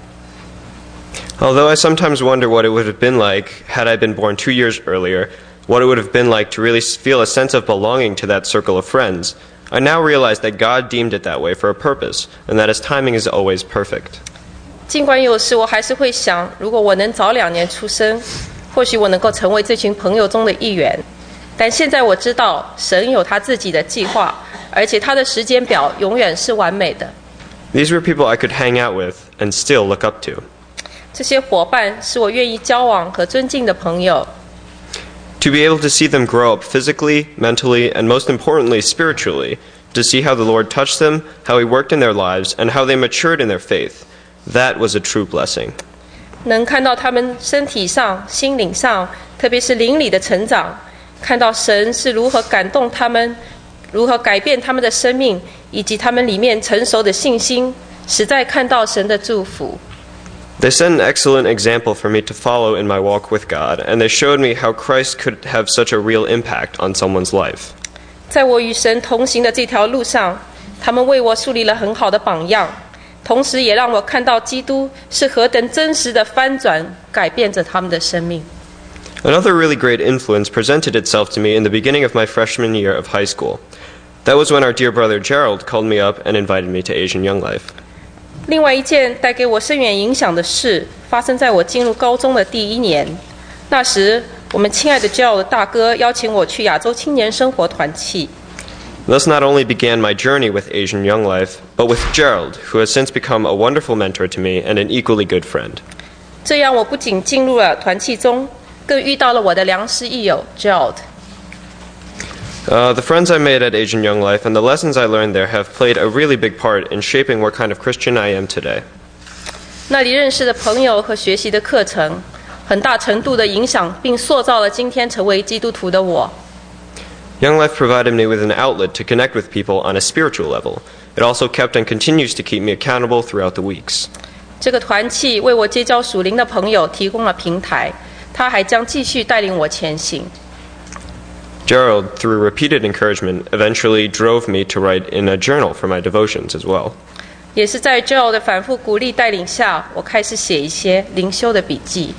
Although I sometimes wonder what it would have been like had I been born 2 years earlier, what it would have been like to really feel a sense of belonging to that circle of friends, I now realize that God deemed it that way for a purpose, and that His timing is always perfect. 尽管有时我还是会想，如果我能早2年出生，或许我能够成为这群朋友中的一员。但现在我知道，神有他自己的计划，而且他的时间表永远是完美的。 These were people I could hang out with and still look up to. 这些伙伴是我愿意交往和尊敬的朋友。 To be able to see them grow up physically, mentally, and most importantly, spiritually, to see how the Lord touched them, how He worked in their lives, and how they matured in their faith, that was a true blessing. 能看到他们身体上、心灵上，特别是灵里的成长，看到神是如何感动他们，如何改变他们的生命，以及他们里面成熟的信心，实在看到神的祝福。 They set an excellent example for me to follow in my walk with God, and they showed me how Christ could have such a real impact on someone's life. 在我与神同行的这条路上，他们为我树立了很好的榜样，同时也让我看到基督是何等真实的翻转，改变着他们的生命。 Another really great influence presented itself to me in the beginning of my freshman year of high school. That was when our dear brother Gerald called me up and invited me to Asian Young Life. 另外一件带给我深远影响的事，发生在我进入高中的第1年。那时，我们亲爱的 Gerald 大哥邀请我去亚洲青年生活团契。 Thus not only began my journey with Asian Young Life, but with Gerald, who has since become a wonderful mentor to me and an equally good friend. 这样，我不仅进入了团契中，更遇到了我的良师益友 Gerald。 The friends I made at Asian Young Life and the lessons I learned there have played a really big part in shaping what kind of Christian I am today. 那里认识的朋友和学习的课程，很大程度的影响并塑造了今天成为基督徒的我。 Young Life provided me with an outlet to connect with people on a spiritual level. It also kept and continues to keep me accountable throughout the weeks. 这个团契为我结交属灵的朋友提供了平台，他还将继续带领我前行。 Gerald, through repeated encouragement, eventually drove me to write in a journal for my devotions as well. 也是在 Gerald 的反复鼓励带领下，我开始写一些灵修的笔记。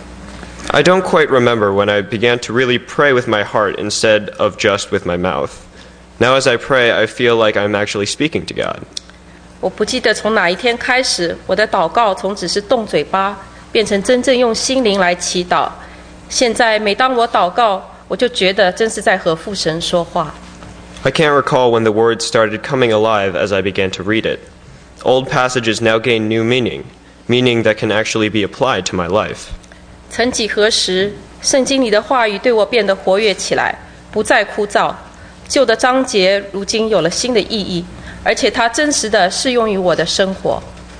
I don't quite remember when I began to really pray with my heart instead of just with my mouth. Now as I pray, I feel like I'm actually speaking to God. 我不记得从哪一天开始，我的祷告从只是动嘴巴，变成真正用心灵来祈祷。现在每当我祷告，我就觉得真是在和父神说话。 I can't recall when the words started coming alive as I began to read it. Old passages now gain new meaning that can actually be applied to my life. 曾几何时，圣经里的话语对我变得活跃起来，不再枯燥。旧的章节如今有了新的意义，而且它真实的适用于我的生活。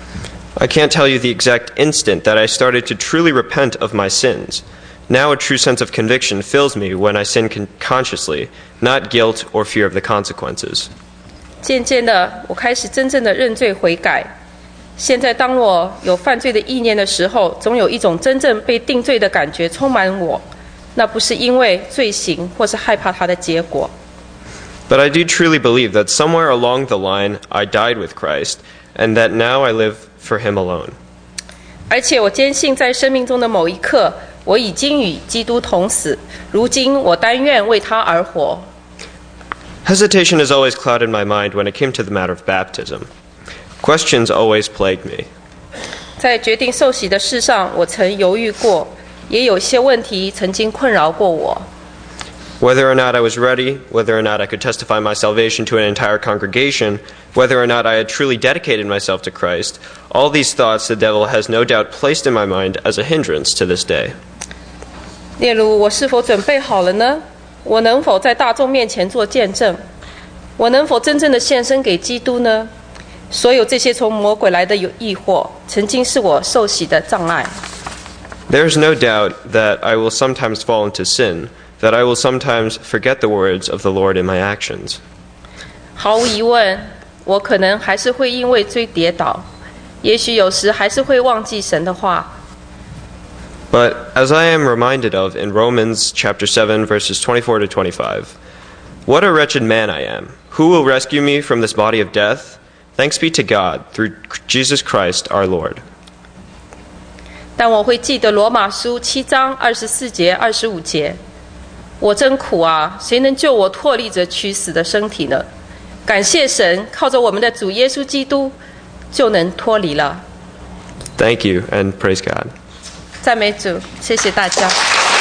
I can't tell you the exact instant that I started to truly repent of my sins. Now a true sense of conviction fills me when I sin consciously, not guilt or fear of the consequences. 渐渐的，我开始真正的认罪悔改。现在当我有犯罪的意念的时候，总有一种真正被定罪的感觉充满我。那不是因为罪行或是害怕它的结果。 But I do truly believe that somewhere along the line I died with Christ, and that now I live for Him alone. 而且我坚信在生命中的某一刻，我已经与基督同死，如今我但愿为他而活。 Hesitation has always clouded my mind when it came to the matter of baptism. Questions always plagued me. 在决定受洗的事上，我曾犹豫过，也有些问题曾经困扰过我。 Whether or not I was ready, whether or not I could testify my salvation to an entire congregation, whether or not I had truly dedicated myself to Christ, all these thoughts the devil has no doubt placed in my mind as a hindrance to this day. 例如，我是否准备好了呢？我能否在大众面前做见证？我能否真正的献身给基督呢？所有这些从魔鬼来的疑惑，曾经是我受洗的障碍。 There is no doubt that I will sometimes fall into sin, that I will sometimes forget the words of the Lord in my actions. 毫无疑问，我可能还是会因为罪跌倒， 也许有时还是会忘记神的话。 But as I am reminded of in Romans chapter 7, verses 24 to 25, what a wretched man I am. Who will rescue me from this body of death? Thanks be to God, through Jesus Christ our Lord. 但我会记得罗马书7章24节、25节。我真苦啊！谁能救我脱离这屈死的身体呢？感谢神，靠着我们的主耶稣基督，就能脱离了。 Thank you and praise God. 赞美主，谢谢大家。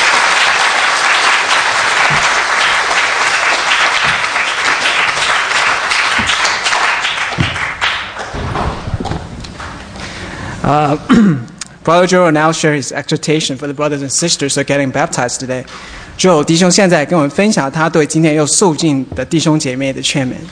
Brother Joe will now share his exhortation for the brothers and sisters who are getting baptized today. Joe 弟兄现在跟我们分享他对今天又受浸的弟兄姐妹的劝勉。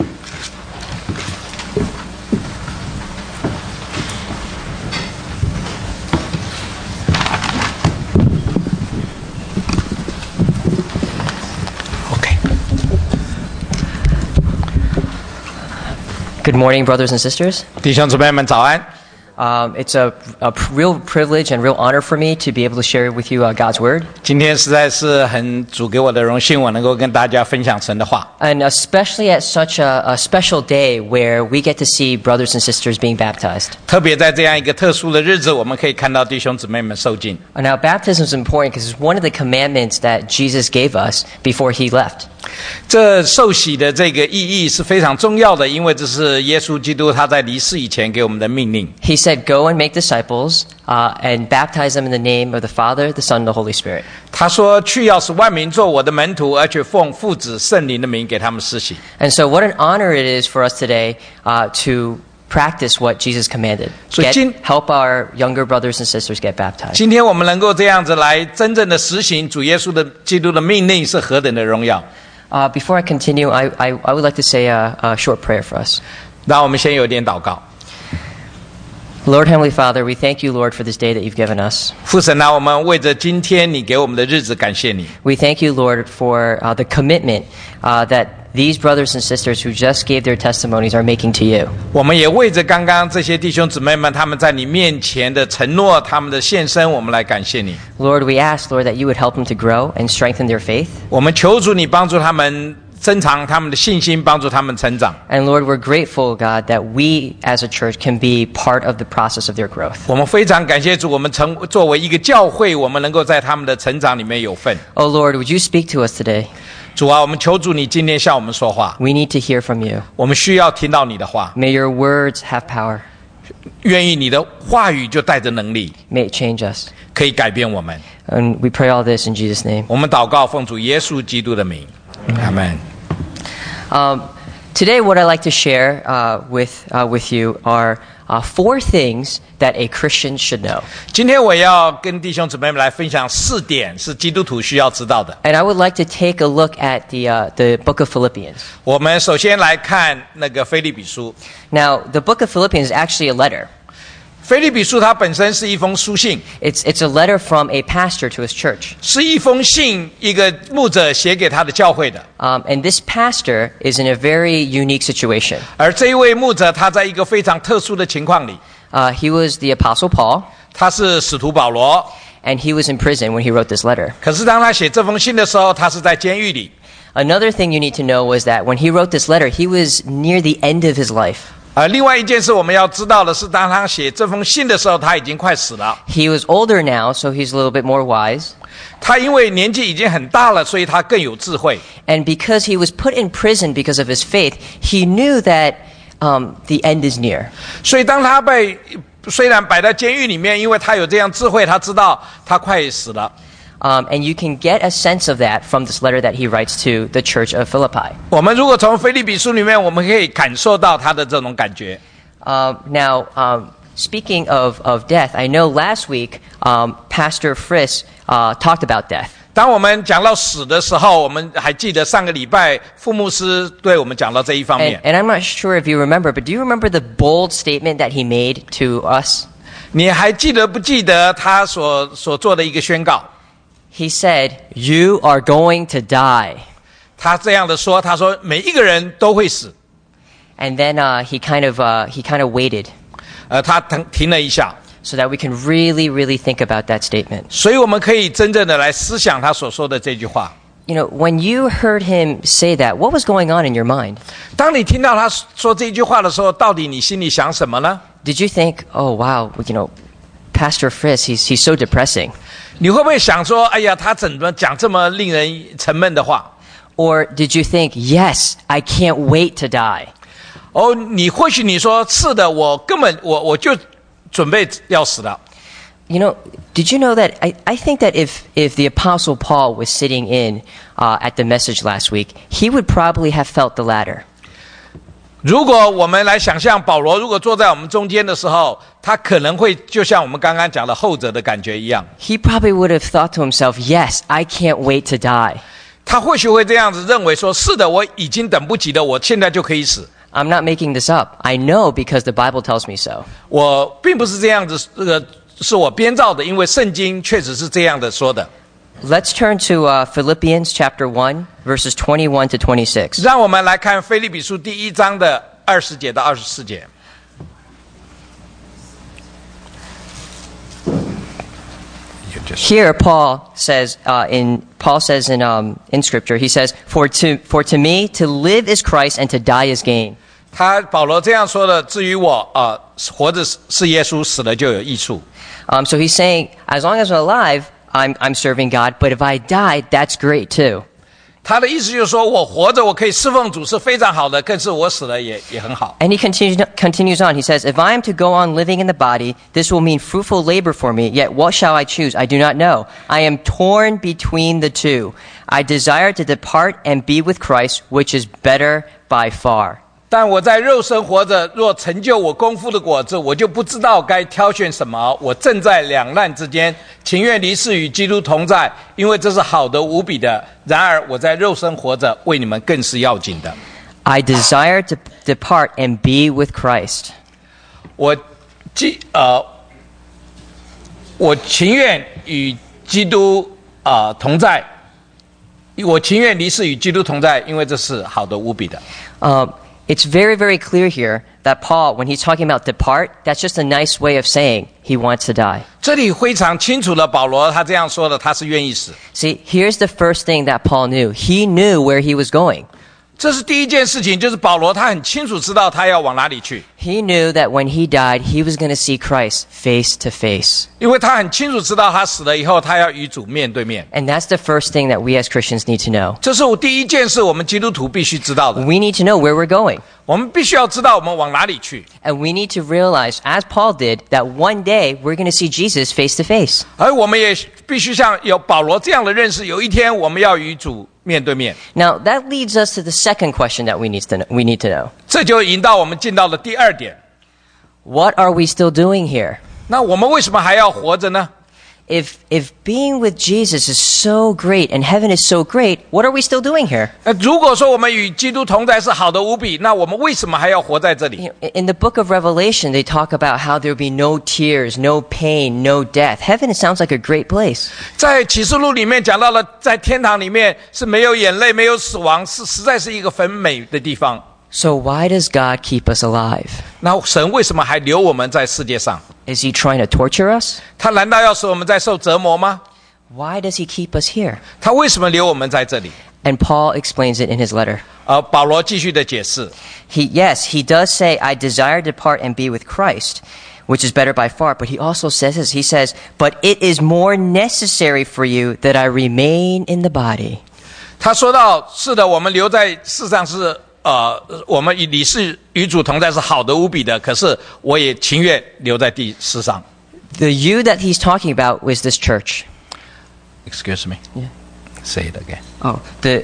Good morning, brothers and sisters. 弟兄姊妹们早安。 It's a real privilege and real honor for me to be able to share with you God's Word. 今天实在是主给我的荣幸，我能够跟大家分享神的话。 And especially at such a special day where we get to see brothers and sisters being baptized. 特别在这样一个特殊的日子，我们可以看到弟兄姊妹们受浸。 Now, baptism is important because it's one of the commandments that Jesus gave us before he left. 这受洗的这个意义是非常重要的，因为这是耶稣基督他在离世以前给我们的命令。 He said, "Go and make disciples, and baptize them in the name of the Father, the Son, and the Holy Spirit." 他说：“去要使万民做我的门徒，而且奉父子圣灵的名给他们施洗。” And so, what an honor it is for us today to practice what Jesus commanded. Help our younger brothers and sisters get baptized. 今天我们能够这样子来真正的实行主耶稣的基督的命令，是何等的荣耀！ Before I continue, I would like to say a short prayer for us. 让我们先有点祷告。 Lord Heavenly Father, we thank you, Lord, for this day that you've given us. 父神啊，我们为着今天你给我们的日子感谢你。 We thank you, Lord, for the commitment that these brothers and sisters who just gave their testimonies are making to you. 我们也为着刚刚这些弟兄姊妹们他们在你面前的承诺，他们的献身，我们来感谢你。 Lord, we ask, Lord, that you would help them to grow and strengthen their faith. 我们求主你帮助他们增长他们的信心，帮助他们成长。 And Lord, we're grateful, God, that we as a church can be part of the process of their growth. 我们非常感谢主，我们作为一个教会，我们能够在他们的成长里面有份。 Oh Lord, would you speak to us today? 主啊，我们求主你今天向我们说话。 We need to hear from you. 我们需要听到你的话。 May your words have power. 愿意你的话语就带着能力。 May it change us. 可以改变我们。 And we pray all this in Jesus' name. 我们祷告，奉主耶稣基督的名。阿门。 Today, what I'd like to share with you are 4 things that a Christian should know. 今天我要跟弟兄姊妹们来分享4点是基督徒需要知道的。 And I would like to take a look at the book of Philippians. 我们首先来看那个腓立比书。 Now, the book of Philippians is actually a letter. 腓立比书它本身是一封书信。 It's a letter from a pastor to his church. 是一封信，一个牧者写给他的教会的。 And this pastor is in a very unique situation. 而这一位牧者他在一个非常特殊的情况里。 He was the Apostle Paul. 他是使徒保罗。 And he was in prison when he wrote this letter. 可是当他写这封信的时候，他是在监狱里。 Another thing you need to know was that when he wrote this letter, he was near the end of his life. 另外一件事我们要知道的是，当他写这封信的时候，他已经快死了。 He was older now, so he's a little bit more wise. 他因为年纪已经很大了，所以他更有智慧。 And because he was put in prison because of his faith, he knew that the end is near. 所以当他虽然摆在监狱里面，因为他有这样智慧，他知道他快死了。 And you can get a sense of that from this letter that he writes to the church of Philippi. 我们如果从腓立比书里面，我们可以感受到他的这种感觉。 Now, speaking of death, I know last week Pastor Friss talked about death. 当我们讲到死的时候，我们还记得上个礼拜傅牧师对我们讲到这一方面。 And I'm not sure if you remember, but do you remember the bold statement that he made to us? 你还记得不记得他所做的一个宣告？ He said, "You are going to die." 他这样的说，他说每一个人都会死。 And then he kind of waited. 他停了一下。 So that we can really, really think about that statement. 所以我们可以真正的来思想他所说的这句话。 You know, when you heard him say that, what was going on in your mind? 当你听到他说这句话的时候，到底你心里想什么呢？ Did you think, oh wow, you know, Pastor Friss, he's so depressing? 你会不会想说，哎呀，他怎么讲这么令人沉闷的话？ Or did you think, yes, I can't wait to die? 哦，或许你说是的，我根本我就准备要死了。 You know, did you know that I think that if the Apostle Paul was sitting in at the message last week, he would probably have felt the latter. 如果我们来想象保罗如果坐在我们中间的时候，他可能会就像我们刚刚讲的后者的感觉一样。 He probably would have thought to himself, yes, I can't wait to die. 他或许会这样子认为说，是的，我已经等不及了，我现在就可以死。 I'm not making this up. I know because the Bible tells me so. 我并不是这样子，是我编造的，因为圣经确实是这样的说的。 Let's turn to Philippians chapter 1, verses 21 to 26. 让我们来看腓立比书第1章的20节到24节。 Here, Paul says in Scripture, he says, "For to me to live is Christ, and to die is gain." 保罗这样说的。至于我，活着是耶稣，死了就有益处。 So he's saying, as long as I'm alive, I'm serving God, but if I die, that's great too. 他的意思就是说，我活着我可以侍奉主是非常好的，但是我死了也很好。 And he continues on. He says, "If I am to go on living in the body, this will mean fruitful labor for me. Yet what shall I choose? I do not know. I am torn between the two. I desire to depart and be with Christ, which is better by far." 但我在肉身活着，若成就我功夫的果子，我就不知道该挑选什么。我正在两难之间，情愿离世与基督同在，因为这是好的无比的。然而我在肉身活着，为你们更是要紧的。 I desire to depart and be with Christ. 我情愿与基督同在，我情愿离世与基督同在，因为这是好的无比的。 It's very, very clear here that Paul, when he's talking about depart, that's just a nice way of saying he wants to die. 这里非常清楚的，保罗他这样说的，他是愿意死。 See, here's the first thing that Paul knew. He knew where he was going. 这是第一件事情，就是保罗他很清楚知道他要往哪里去。 He knew that when he died, he was going to see Christ face to face. 因为他很清楚知道他死了以后，他要与主面对面。 And that's the first thing that we as Christians need to know. 这是第一件事，我们基督徒必须知道的。 We need to know where we're going. 我们必须要知道我们往哪里去。 And we need to realize, as Paul did, that one day we're going to see Jesus face to face. 而我们也必须像有保罗这样的认识，有一天我们要与主面对面。 Now that leads us to the second question that we need to know. 这就引导我们进到了第二点。 What are we still doing here? 那我们为什么还要活着呢？ If being with Jesus is so great and heaven is so great, what are we still doing here? 如果说我们与基督同在是好的无比，那我们为什么还要活在这里？ In the book of Revelation, they talk about how there will be no tears, no pain, no death. Heaven, it sounds like a great place. 在启示录里面讲到了，在天堂里面是没有眼泪、没有死亡，实在是一个很美的地方。 So why does God keep us alive? 那神为什么还留我们在世界上？ Is he trying to torture us? 他难道要使我们在受折磨吗？ Why does he keep us here? 他为什么留我们在这里？ And Paul explains it in his letter. 保罗继续的解释。 He does say, I desire to depart and be with Christ, which is better by far. But he also says this. He says, but it is more necessary for you that I remain in the body. 他说到，是的，我们留在世上是我们与世与主同在是好的无比的，可是我也情愿留在地世上。 The you that he's talking about was this church. Excuse me. Yeah. Say it again. Oh,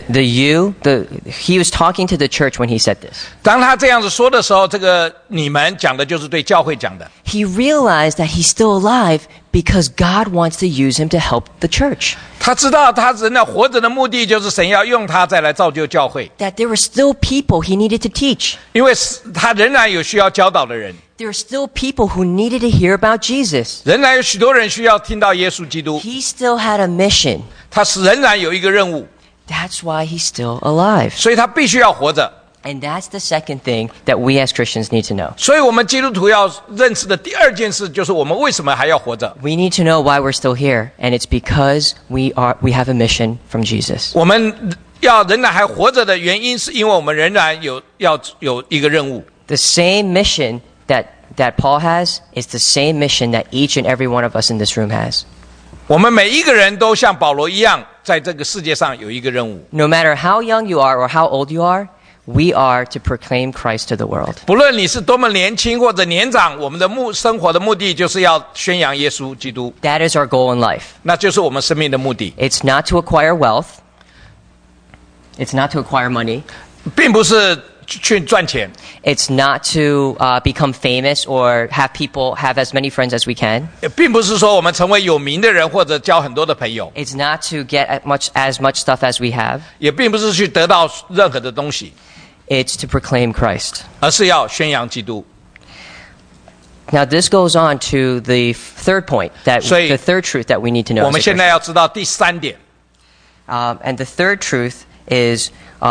he was talking to the church when he said this. 当他这样子说的时候，这个你们讲的就是对教会讲的。 He realized that he's still alive because God wants to use him to help the church. 他知道他人的活着的目的就是神要用他再来造就教会。 That there were still people he needed to teach. 因为他仍然有需要教导的人。 There are still people who needed to hear about Jesus. 仍然有许多人需要听到耶稣基督。 He still had a mission. 他仍然有一个任务。 That's why he's still alive. 所以他必须要活着。 And that's the second thing that we as Christians need to know. 所以我们基督徒要认识的第二件事就是我们为什么还要活着。 We need to know why we're still here, and it's because we have a mission from Jesus. 我们要仍然还活着的原因，是因为我们仍然要有一个任务。 The same mission that Paul has is the same mission that each and every one of us in this room has. 我们每一个人都像保罗一样，在这个世界上有一个任务。 No matter how young you are or how old you are, we are to proclaim Christ to the world. 不论你是多么年轻或者年长，我们的生活的目的就是要宣扬耶稣基督。 That is our goal in life. 那就是我们生命的目的。 It's not to acquire wealth. It's not to acquire money. 并不是去赚钱。 It's not to become famous or have people have as many friends as we can. 并不是说我们成为有名的人或者交很多的朋友。 It's not to get as much stuff as we have. 也并不是去得到任何的东西。 It's to proclaim Christ. 而是要宣扬基督。 Now this goes on to the third point, the third truth that we need to know. 我们现在要知道第三点。 And the third truth is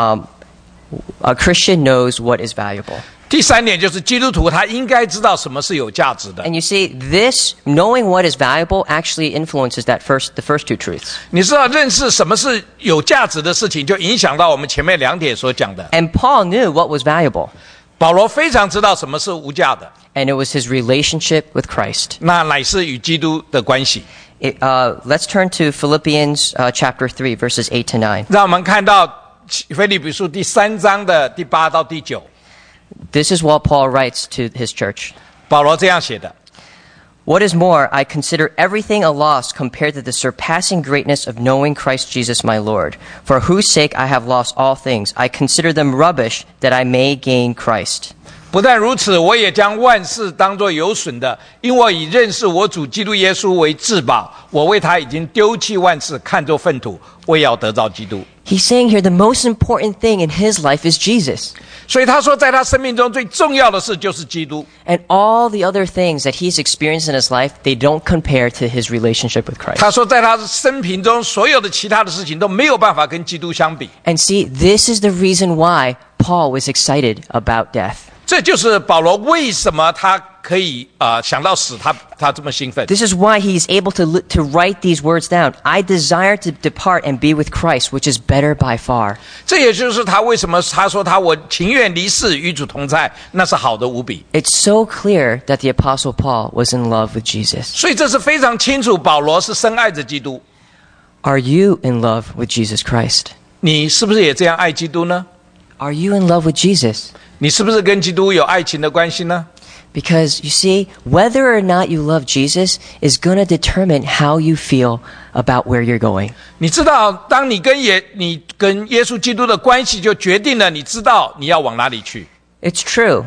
a Christian knows what is valuable. 第三点就是基督徒他应该知道什么是有价值的。 And you see, this knowing what is valuable actually influences the first two truths. 你知道认识什么是有价值的事情，就影响到我们前面两点所讲的。 And Paul knew what was valuable. 保罗非常知道什么是无价的。 And it was his relationship with Christ. 那乃是与基督的关系。 Let's turn to Philippians chapter 3, verses 8 to 9. 让我们看到腓立比书第3章的第8到第9。 This is what Paul writes to his church. 保罗这样写的。 What is more, I consider everything a loss compared to the surpassing greatness of knowing Christ Jesus my Lord, for whose sake I have lost all things. I consider them rubbish that I may gain Christ. 不但如此，我也将万事当作有损的，因我以认识我主基督耶稣为至宝。我为他已经丢弃万事，看作粪土，为要得着基督。 He's saying here the most important thing in his life is Jesus. 所以他说，在他生命中最重要的事就是基督。 And all the other things that he's experienced in his life, they don't compare to his relationship with Christ. 他说，在他生平中所有的其他的事情都没有办法跟基督相比。 And see, this is the reason why Paul was excited about death. 这就是保罗为什么他可以想到死，他这么兴奋。 This is why he's able to write these words down. I desire to depart and be with Christ, which is better by far. 这也就是他为什么他说我情愿离世与主同在，那是好的无比。 It's so clear that the Apostle Paul was in love with Jesus. 所以这是非常清楚，保罗是深爱着基督。 Are you in love with Jesus Christ? 你是不是也这样爱基督呢？ Are you in love with Jesus? 你是不是跟基督有爱情的关系呢？ Because you see, whether or not you love Jesus is going to determine how you feel about where you're going. 你知道，当你跟耶稣基督的关系，就决定了你知道你要往哪里去。 It's true.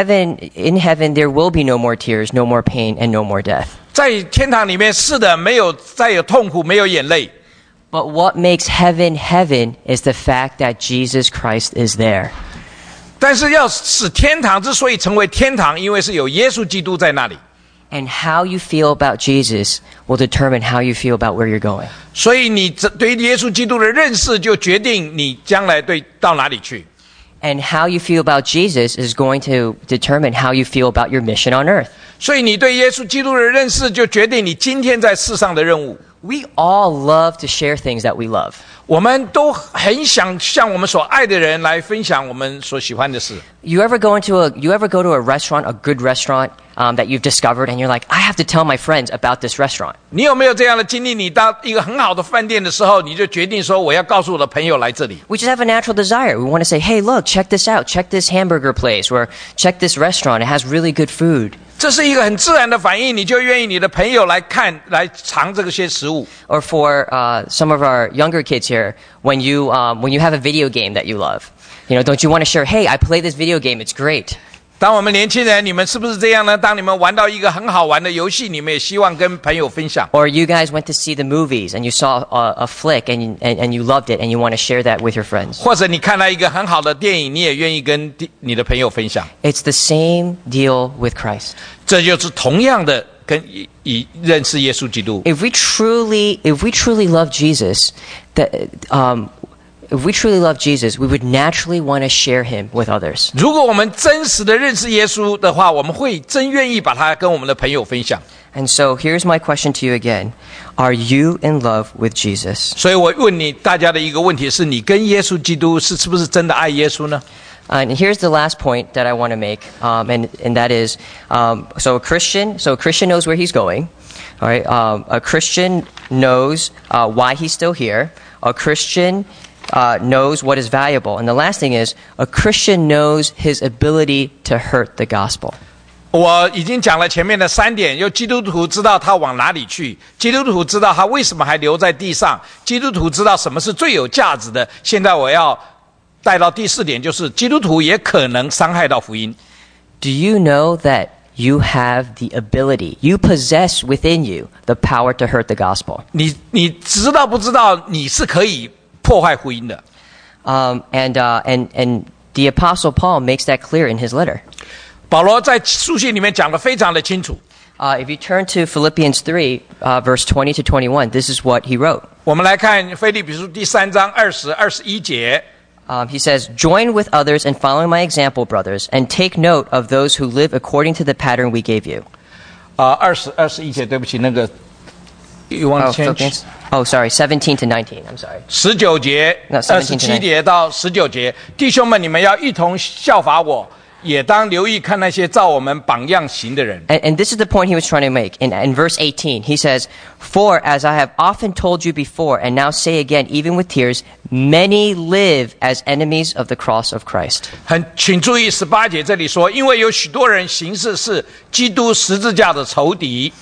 In heaven, there will be no more tears, no more pain, and no more death. 在天堂里面，是的，没有再有痛苦，没有眼泪。 But what makes heaven heaven is the fact that Jesus Christ is there. 但是要使天堂之所以成为天堂，因为是有耶稣基督在那里。 And how you feel about Jesus will determine how you feel about where you're going. 所以你对耶稣基督的认识，就决定你将来到哪里去。 And how you feel about Jesus is going to determine how you feel about your mission on earth. 所以你对耶稣基督的认识，就决定你今天在世上的任务。 We all love to share things that we love. 我们都很想向我们所爱的人来分享我们所喜欢的事。 You ever go to a restaurant, a good restaurant that you've discovered, and you're like, I have to tell my friends about this restaurant. 你有没有这样的经历？你到一个很好的饭店的时候，你就决定说我要告诉我的朋友来这里。 We just have a natural desire. We want to say, hey, look, check this out. Check this hamburger place, or check this restaurant. It has really good food. 这是一个很自然的反应，你就愿意你的朋友来看、来尝这些食物。 Or for some of our younger kids here, when you have a video game that you love, don't you want to share? Hey, I play this video game. It's great. 当我们年轻人，你们是不是这样呢？当你们玩到一个很好玩的游戏，你们也希望跟朋友分享。 Or you guys went to see the movies and you saw a flick and you loved it and you want to share that with your friends. 或者你看到一个很好的电影，你也愿意跟你的朋友分享。 It's the same deal with Christ. 这就是同样的跟认识耶稣基督。 If we truly love Jesus, if we truly love Jesus, we would naturally want to share him with others. 如果我们真实的认识耶稣的话，我们会真愿意把他跟我们的朋友分享。 And so here's my question to you again. Are you in love with Jesus? 所以我问你大家的一个问题是，你跟耶稣基督是不是真的爱耶稣呢？ And here's the last point that I want to make, and that is, so a Christian knows where he's going. All right, a Christian knows why he's still here. A Christian knows what is valuable. And the last thing is, a Christian knows his ability to hurt the gospel. 我已经讲了前面的3点，有基督徒知道他往哪里去，基督徒知道他为什么还留在地上，基督徒知道什么是最有价值的。现在我要带到第4点，就是基督徒也可能伤害到福音。 Do you know that you have the ability, you possess within you the power to hurt the gospel? 你知道不知道你是可以破坏福音的？ And the Apostle Paul makes that clear in his letter. 保罗在书信里面讲得非常的清楚。 If you turn to Philippians 3, verse 20 to 21, this is what he wrote. 我们来看腓立比书第3章20、21节。 He says, "Join with others in following my example, brothers, and take note of those who live according to the pattern we gave you." 20、21节，对不起，那个 you want to change? Oh, sorry, 17 to 19. I'm sorry. 19节、27节到19节，弟兄们，你们要一同效法我。也当留意看那些照我们榜样行的人。 And this is the point he was trying to make. In verse 18, he says, "For as I have often told you before, and now say again, even with tears, many live as enemies of the cross of Christ." 请注意18节这里说，因为有许多人行事是基督十字架的仇敌。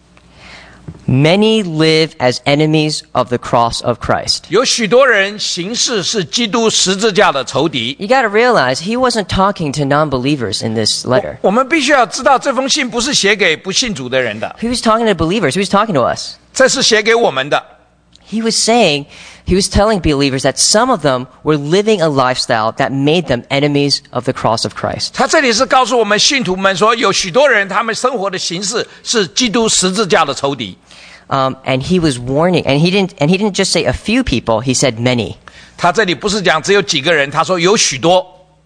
Many live as enemies of the cross of Christ. 有许多人行事是基督十字架的仇敌。 You got to realize he wasn't talking to non-believers in this letter. 我们必须要知道，这封信不是写给不信主的人的。 He was talking to believers. He was talking to us. 这是写给我们的。 He was telling believers that some of them were living a lifestyle that made them enemies of the cross of Christ. 他这里是告诉我们信徒们说，有许多人他们生活的形式是基督十字架的仇敌。 And he was warning, and he didn't just say a few people, he said many. 他这里不是讲只有几个人，他说有许多。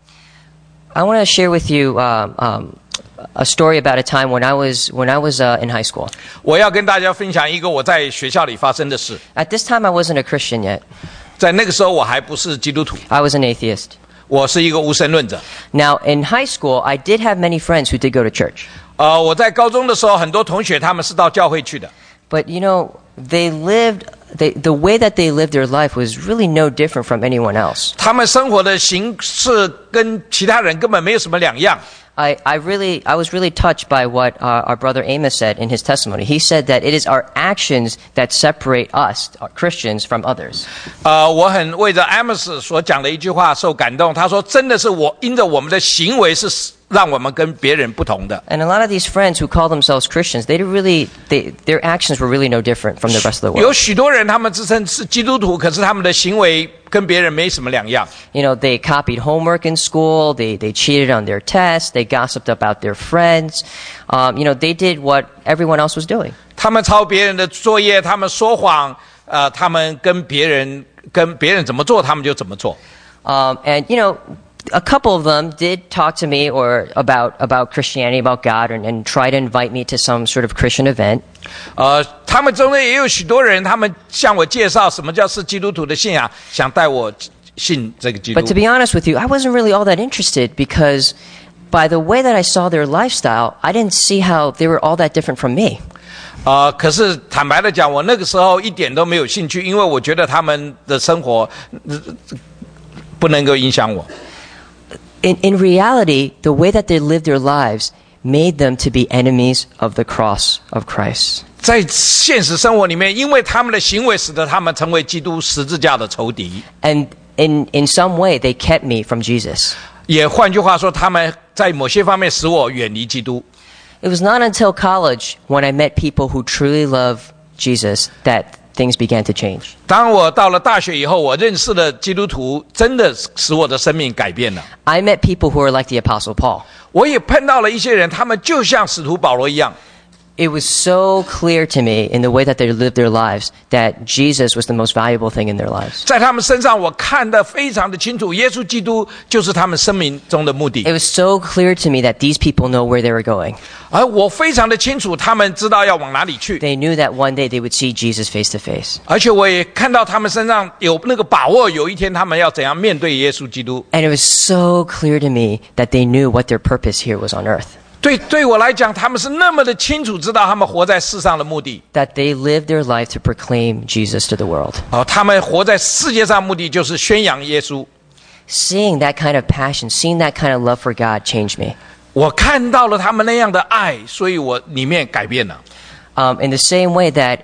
I want to share with you a story about a time when I was in high school. 我要跟大家分享一个我在学校里发生的事。 At this time, I wasn't a Christian yet. 在那个时候，我还不是基督徒。 I was an atheist. 我是一个无神论者。 Now, in high school, I did have many friends who did go to church. 我在高中的时候，很多同学他们是到教会去的。 But you know, the way that they lived their life was really no different from anyone else. 他们生活的形式跟其他人根本没有什么两样。 I was really touched by what our brother Amos said in his testimony. He said that it is our actions that separate us, Christians, from others. 我很为着 Amos 所讲的一句话受感动。他说：“真的是因着我们的行为是让我们跟别人不同的。” And a lot of these friends who call themselves Christians, their actions were really no different from the rest of the world. 有许多人他们自称是基督徒，可是他们的行为跟别人没什么两样。 You know, they copied homework in school. They cheated on their tests. They gossiped about their friends. You know, they did what everyone else was doing. 他们抄别人的作业，他们说谎，他们跟别人怎么做，他们就怎么做。 And you know, a couple of them did talk to me or about Christianity, about God, and try to invite me to some sort of Christian event. 他们中间也有许多人，他们向我介绍什么叫是基督徒的信仰，想带我信这个基督。 But to be honest with you, I wasn't really all that interested because by the way that I saw their lifestyle, I didn't see how they were all that different from me. 可是坦白的讲，我那个时候一点都没有兴趣，因为我觉得他们的生活不能够影响我。 In reality, the way that they lived their lives made them to be enemies of the cross of Christ. 在现实生活里面，因为他们的行为使得他们成为基督十字架的仇敌。 And in some way, they kept me from Jesus. 也换句话说，他们在某些方面使我远离基督。 It was not until college when I met people who truly love Jesus that things began to change. 当我到了大学以后，我认识了基督徒，真的使我的生命改变了。 I met people who were like the Apostle Paul. 我也碰到了一些人，他们就像使徒保罗一样。 It was so clear to me in the way that they lived their lives that Jesus was the most valuable thing in their lives. 在他们身上，我看得非常的清楚，耶稣基督就是他们生命中的目的。 It was so clear to me that these people know where they were going. 而我非常的清楚，他们知道要往哪里去。 They knew that one day they would see Jesus face to face. 而且我也看到他们身上有那个把握，有一天他们要怎样面对耶稣基督。 And it was so clear to me that they knew what their purpose here was on earth. 对我来讲，他们是那么的清楚知道他们活在世上的目的。 That they lived their life to proclaim Jesus to the world. 他们活在世界上目的就是宣扬耶稣。 Seeing that kind of passion, seeing that kind of love for God changed me. 我看到了他们那样的爱，所以我里面改变了。 In the same way that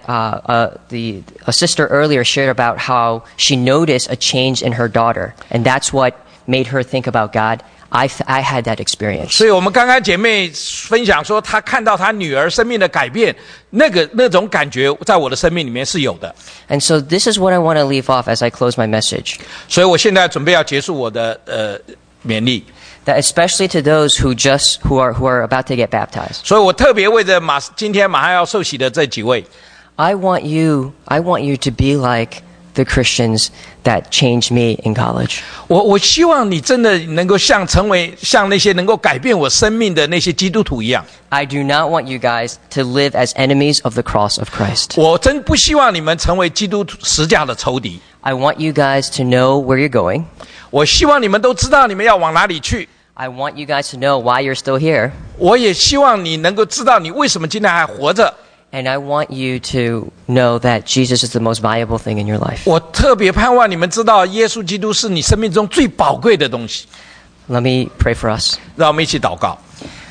a sister earlier shared about how she noticed a change in her daughter, and that's what made her think about God. I had that experience. 所以我们刚刚姐妹分享说，她看到她女儿生命的改变，那种感觉在我的生命里面是有的。 And so this is what I want to leave off as I close my message. 所以我现在准备要结束我的勉励。 That especially to those who are about to get baptized. 所以我特别为着今天马上要受洗的这几位， I want you to be like the Christians that changed me in college. 我希望你真的能够成为像那些能够改变我生命的那些基督徒一样。 I do not want you guys to live as enemies of the cross of Christ. 我真不希望你们成为基督十架的仇敌。 I want you guys to know where you're going. 我希望你们都知道你们要往哪里去。 I want you guys to know why you're still here. 我也希望你能够知道你为什么今天还活着。 And I want you to know that Jesus is the most valuable thing in your life. 我特别盼望你们知道，耶稣基督是你生命中最宝贵的东西。 Let me pray for us. 让我们一起祷告。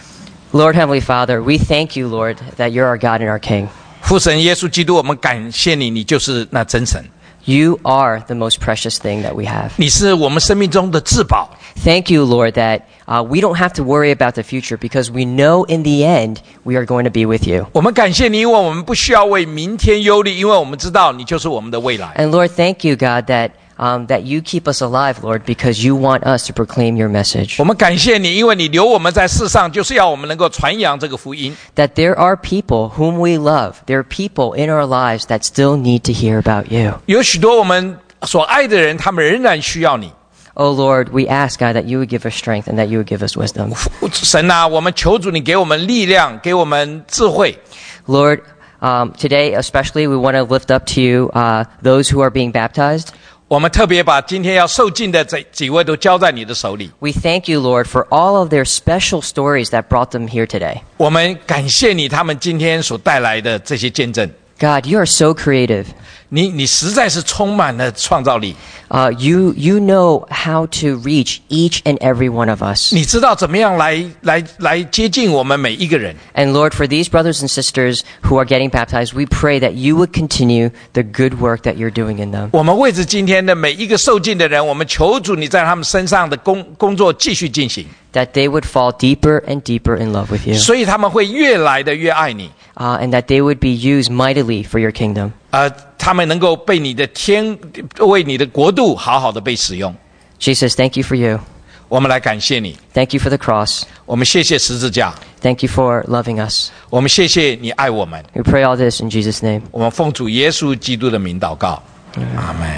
Lord Heavenly Father, we thank you, Lord, that you're our God and our King. 父神耶稣基督，我们感谢你，你就是那真神。 You are the most precious thing that we have. 你是我们生命中的至宝。 Thank you, Lord, that we don't have to worry about the future because we know in the end we are going to be with you. 我们感谢你，因为我们不需要为明天忧虑，因为我们知道你就是我们的未来。 And Lord, thank you, God, that you keep us alive, Lord, because you want us to proclaim your message. 我们感谢你，因为你留我们在世上，就是要我们能够传扬这个福音。 That there are people whom we love. There are people in our lives that still need to hear about you. 有许多我们所爱的人，他们仍然需要你。 Oh Lord, we ask God that you would give us strength and that you would give us wisdom. 神啊，我们求主你给我们力量，给我们智慧。 Lord, today especially we want to lift up to you those who are being baptized. 我们特别把今天要受浸的这几位都交在你的手里。 We thank you, Lord, for all of their special stories that brought them here today. 我们感谢你，他们今天所带来的这些见证。 God, you are so creative. 你实在是充满了创造力。 You know how to reach each and every one of us. 你知道怎么样来接近我们每一个人。 And Lord, for these brothers and sisters who are getting baptized, we pray that you would continue the good work that you're doing in them. 我们为着今天的每一个受浸的人，我们求主你在他们身上的工作继续进行。 That they would fall deeper and deeper in love with you. 所以他们会越来的越爱你。 And that they would be used mightily for your kingdom. 他们能够被你的为你的国度好好的被使用。 Jesus, thank you for you. 我们来感谢你。 Thank you for the cross. 我们谢谢十字架。 Thank you for loving us. 我们谢谢你爱我们。 We pray all this in Jesus' name. 我们奉主耶稣基督的名祷告。阿们。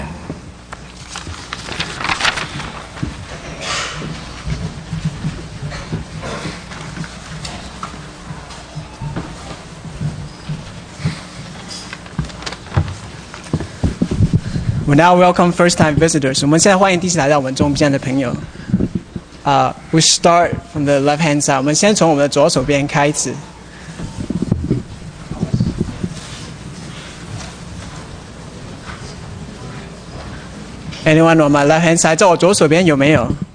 We now welcome first-time visitors. 我们现在欢迎第一次来到我们中间的朋友。We start from the left-hand side. 我们先从我们的左手边开始。Anyone on my left-hand side? 在我左手边有没有